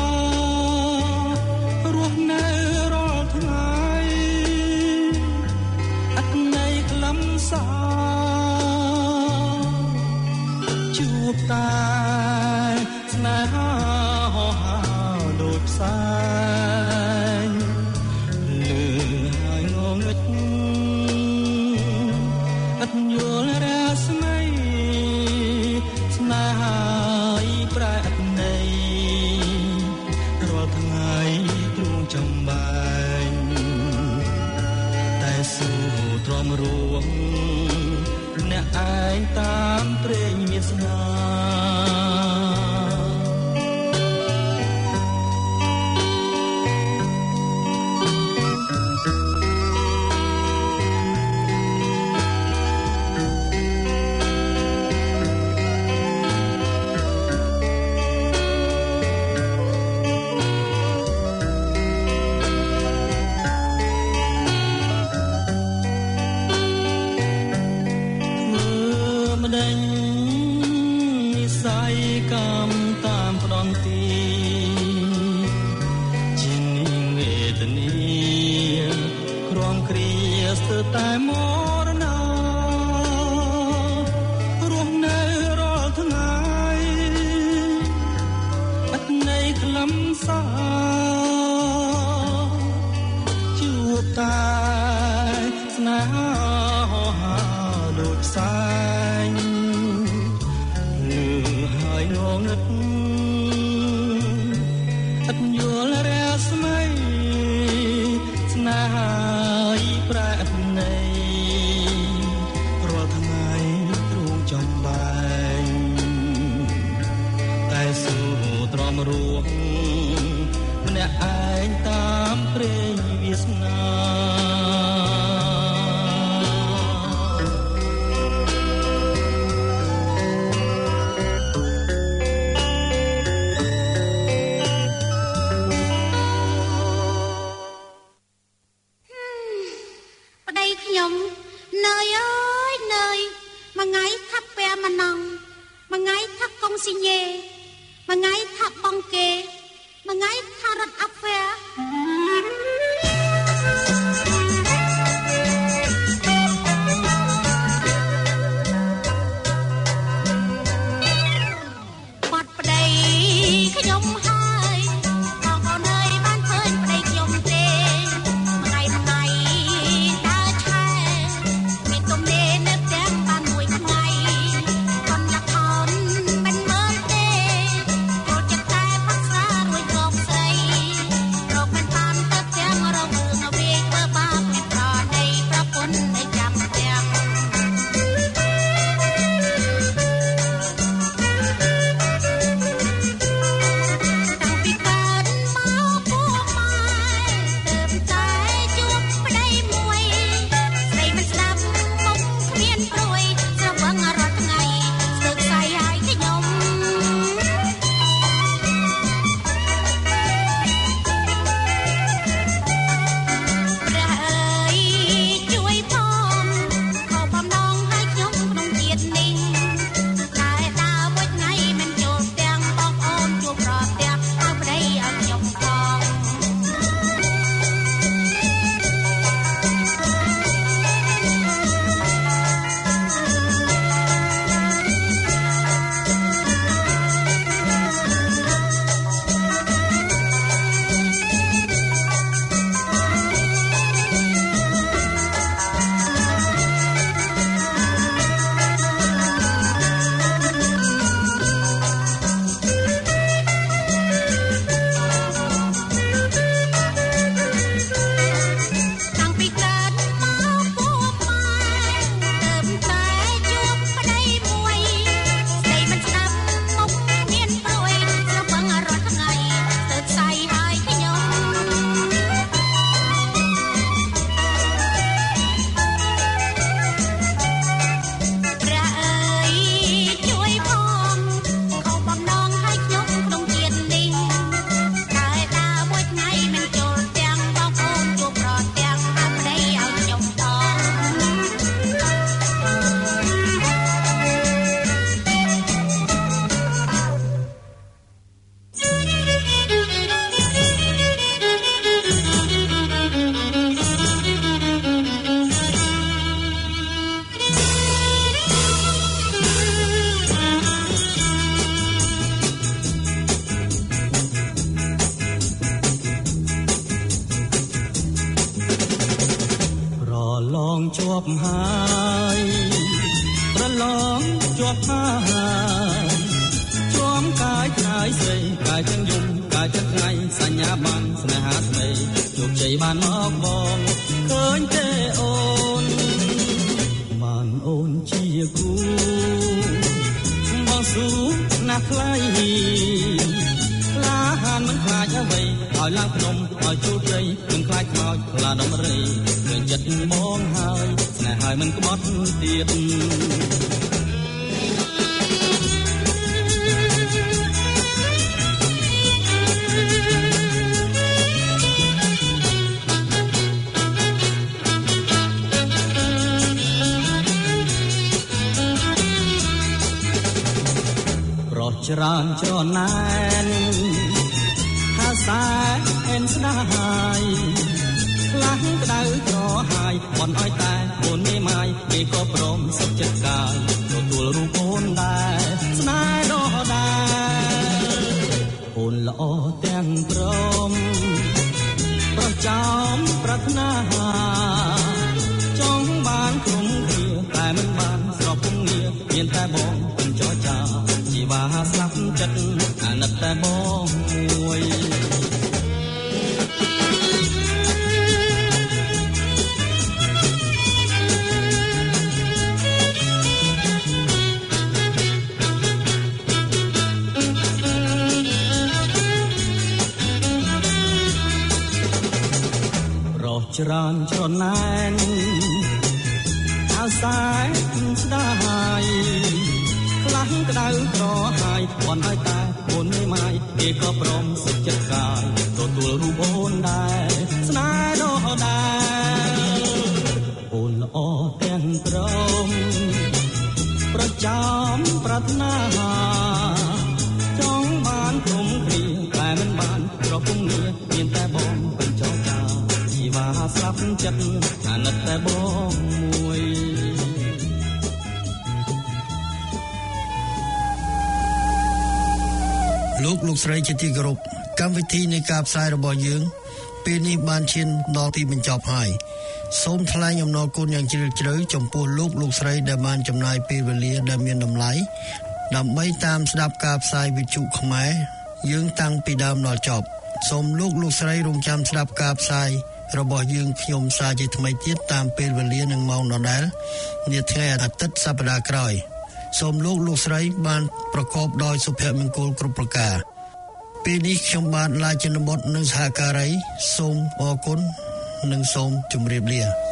រស់នៅរាល់ថ្ងៃអត់ន័យខ្លឹមសារជួបតែស្នេហាហោហៅដូចផ្សែងលឺហើយងងឹតអត់យល់រាស្មីស្នេហាប្រែអត់ន័យរាល់ថ្ងៃទ្រង់ចំបែងតែស៊ូទ្រាំរួងអ្នកឯងតាមព្រេងមានស្នាតែមរណារស់នៅរាល់ថ្ងៃអត់ន័យខ្លឹមសារជួបតែស្នេហាហោហៅដូចផ្សែងលឺហើយងងឹតអត់យល់រាស្មីស្នេហាប្រែអត់ន័យរាល់ថ្ងៃទ្រង់ចំបែងតែស៊ូទ្រាំរួងម្នាក់ឯងតាមព្រេងវាសនាខ្ញុំនើយអើយនើយមួយថ្ងៃថាប់ពែម៉ណងមួយថ្ងៃថាប់កុងស៊ីញេមួយថ្ងៃថាប់បងគេមួយថ្ងៃថារត់អាប់ហ្វែបាត់ប្តីខ្ញុំហើយបងប្អូនអើយបានឃើញប្តីខ្ញុំទេមួយថ្ងៃមួយថ្ងៃគរាប់ថាជួមកាយខ្លាយស្រីកាយទាំងយំកាយទាំងថ្ងៃសញ្ញាបានស្នេហាថ្មីជោគជ័យបានមកបងឃើញទេអូនបានអូនជាគូបងស៊ូណាស់ថ្លៃក្លាហានមិនខ្លាចអ្វីឲ្យឡើងភ្នំឲ្យជួលព្រៃមិនខ្លាចខ្មោចខ្លាដំរីឃើញចិត្តបងហើយស្នេហ៍ហើយមិនក្បត់ទៀតច្រើនច្រណែនថាសែអែនស្ដាយខ្លាំងក្តៅក្រហាយបន់ឲ្យតែអូនមេម៉ាយគេក៏ព្រមសុខចិត្តកាយទទួលរូបអូនដែរស្នេហ៍ដ៏ដែរអូនល្អទាំងព្រមប្រចាំប្រាថ្នាចង់បានក្រុមគ្នាតែមិនបានស្របពុំងារមានតែបងមិនចរចាបាស្លាប់ចិត្តអាណិតតែបងមួយរស់ច្រើនច្រណែនអាសែស្ដាយខ្លាំងក្តៅក្រហាយបន់ឲ្យតែអូនមេម៉ាយគេក៏ព្រមសុខចិត្តកាយទទួលរូបអូនដែរស្នេហ៍ដ៏ដែរអូនល្អទាំងព្រមប្រចាំប្រាថ្នាចង់បានក្រុមគ្នាតែមិនបានប្រពន្ធគ្នាមានតែបងបញ្ចោកាជីវ៉ាស្លាប់ចិត្តអាណិតតែបងមួយលោកលោកស្រីជាទីគោរពកម្មវិធីនៃការផ្សាយរបស់យើងពេលនេះបានឈានដល់ទីបញ្ចប់ហើយសូមថ្លែងអំណរគុណយ៉ាងជ្រាលជ្រៅចំពោះលោកលោកស្រីដែលបានចំណាយពេលវេលាដែលមានតម្លៃដើម្បីតាមស្ដាប់ការផ្សាយវិទ្យុខ្មែរយើងតាំងពីដើមដល់ចប់សូមលោកលោកស្រីរងចាំស្ដាប់ការផ្សាយរបស់យើងខ្ញុំសាជាថ្មីទៀតតាមពេលវេលានិងម៉ោងដដែលនាថ្ងៃអាទិត្យសប្តាហ៍ក្រោយសូមលោកលោកស្រីបានប្រកបដោយសុភមង្គលគ្រប់ប្រការពេលនេះខ្ញុំបាទឡាយជនបុត្រនិងសហការីសូមអរគុណនិងសូមជម្រាបលា